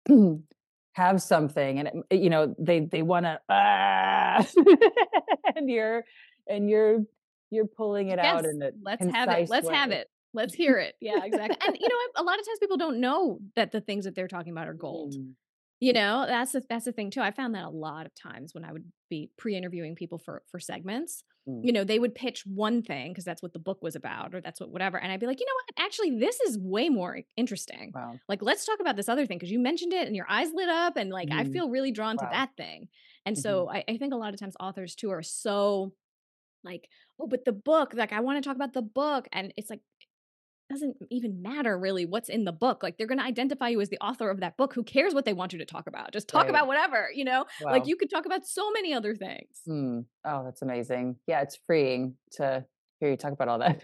Speaker 2: have something and it, you know they they want to ah! and you're and you're you're pulling it out
Speaker 3: Yes,
Speaker 2: in a
Speaker 3: let's have it.
Speaker 2: concise
Speaker 3: Let's
Speaker 2: way.
Speaker 3: have it. Let's hear it. Yeah, exactly. And you know, a lot of times people don't know that the things that they're talking about are gold.
Speaker 2: Mm.
Speaker 3: You know, that's the that's the thing too. I found that a lot of times when I would be pre-interviewing people for for segments,
Speaker 2: Mm.
Speaker 3: you know, they would pitch one thing because that's what the book was about or that's what whatever, and I'd be like, you know what, actually, this is way more interesting.
Speaker 2: Wow.
Speaker 3: Like, let's talk about this other thing because you mentioned it and your eyes lit up, and like I
Speaker 2: Mhm.
Speaker 3: feel really drawn to
Speaker 2: Wow.
Speaker 3: that thing. And
Speaker 2: Mhm.
Speaker 3: so I, I think a lot of times authors too are so like, oh, but the book, like I want to talk about the book, and it's like, doesn't even matter really what's in the book. Like, they're going to identify you as the author of that book. Who cares what they want you to talk about? Just talk
Speaker 2: Right.
Speaker 3: about whatever, you know,
Speaker 2: Wow.
Speaker 3: like you could talk about so many other things.
Speaker 2: Mm. Oh, that's amazing. Yeah, it's freeing to hear you talk about all that.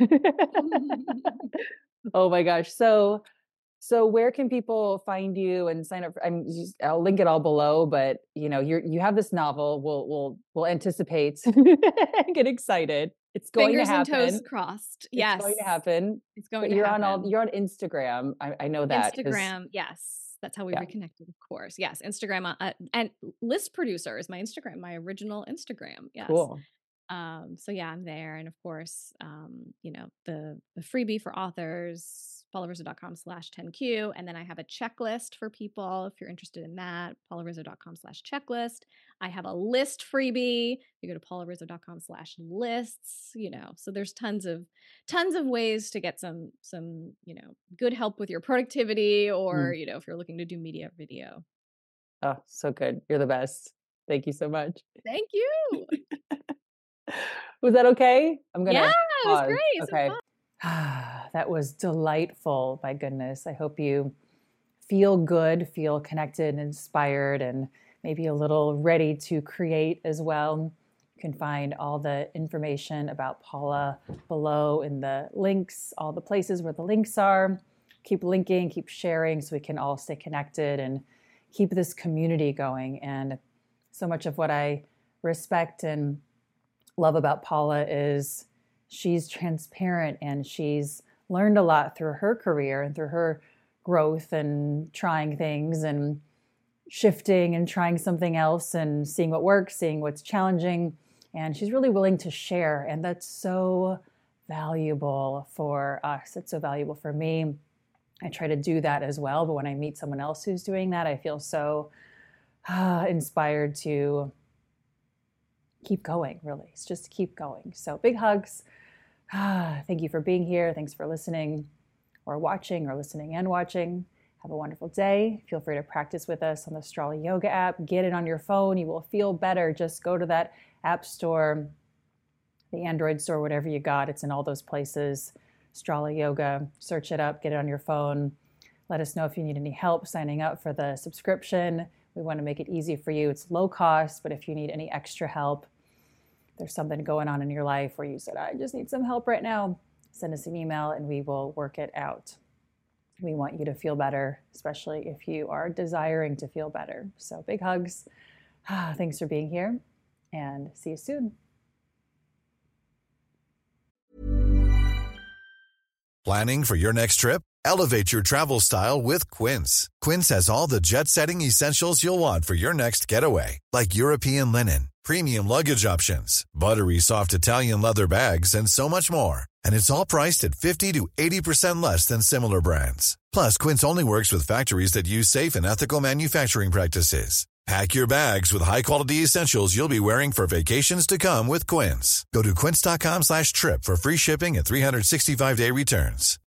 Speaker 2: Oh my gosh. So so where can people find you and sign up for, I'm just, I'll link it all below, but you know, you're you have this novel. We'll we'll we'll anticipate and get excited. It's going
Speaker 3: Fingers
Speaker 2: to
Speaker 3: and
Speaker 2: happen.
Speaker 3: toes crossed.
Speaker 2: It's
Speaker 3: Yes.
Speaker 2: going to happen.
Speaker 3: It's going
Speaker 2: But
Speaker 3: to
Speaker 2: you're
Speaker 3: happen.
Speaker 2: on all you're on Instagram. I, I know that. 'cause-
Speaker 3: Instagram. Yes. That's how we
Speaker 2: Yeah.
Speaker 3: reconnected, of course. Yes. Instagram. Uh, and List Producer is my Instagram, my original Instagram. Yes.
Speaker 2: Cool.
Speaker 3: Um, so yeah, I'm there. And of course, um, you know, the the freebie for authors, paularizzo.com slash 10Q. And then I have a checklist for people if you're interested in that, paularizzo.com slash checklist. I have a list freebie. You go to paularizzo.com slash lists, you know, so there's tons of tons of ways to get some some, you know, good help with your productivity, or,
Speaker 2: Mm.
Speaker 3: you know, if you're looking to do media or video.
Speaker 2: Oh, so good. You're the best. Thank you so much.
Speaker 3: Thank you.
Speaker 2: Was that okay? I'm gonna
Speaker 3: Yeah, it was
Speaker 2: pause.
Speaker 3: great. So
Speaker 2: Okay.
Speaker 3: fun.
Speaker 2: That was delightful. My goodness. I hope you feel good, feel connected and inspired, and maybe a little ready to create as well. You can find all the information about Paula below in the links, all the places where the links are. Keep linking, keep sharing so we can all stay connected and keep this community going. And so much of what I respect and love about Paula is she's transparent and she's learned a lot through her career and through her growth and trying things and shifting and trying something else and seeing what works, seeing what's challenging. And she's really willing to share. And that's so valuable for us. It's so valuable for me. I try to do that as well. But when I meet someone else who's doing that, I feel so uh, inspired to keep going, really. It's just keep going. So big hugs. Ah, thank you for being here. Thanks for listening or watching or listening and watching. Have a wonderful day. Feel free to practice with us on the Strala Yoga app. Get it on your phone. You will feel better. Just go to that app store, the Android store, whatever you got. It's in all those places. Strala Yoga. Search it up, get it on your phone. Let us know if you need any help signing up for the subscription. We want to make it easy for you. It's low cost, but if you need any extra help, there's something going on in your life where you said, I just need some help right now, send us an email and we will work it out. We want you to feel better, especially if you are desiring to feel better. So big hugs. Thanks for being here and see you soon.
Speaker 5: Planning for your next trip? Elevate your travel style with Quince. Quince has all the jet-setting essentials you'll want for your next getaway, like European linen, premium luggage options, buttery soft Italian leather bags, and so much more. And it's all priced at fifty to eighty percent less than similar brands. Plus, Quince only works with factories that use safe and ethical manufacturing practices. Pack your bags with high-quality essentials you'll be wearing for vacations to come with Quince. Go to quince.com slash trip for free shipping and three sixty-five day returns.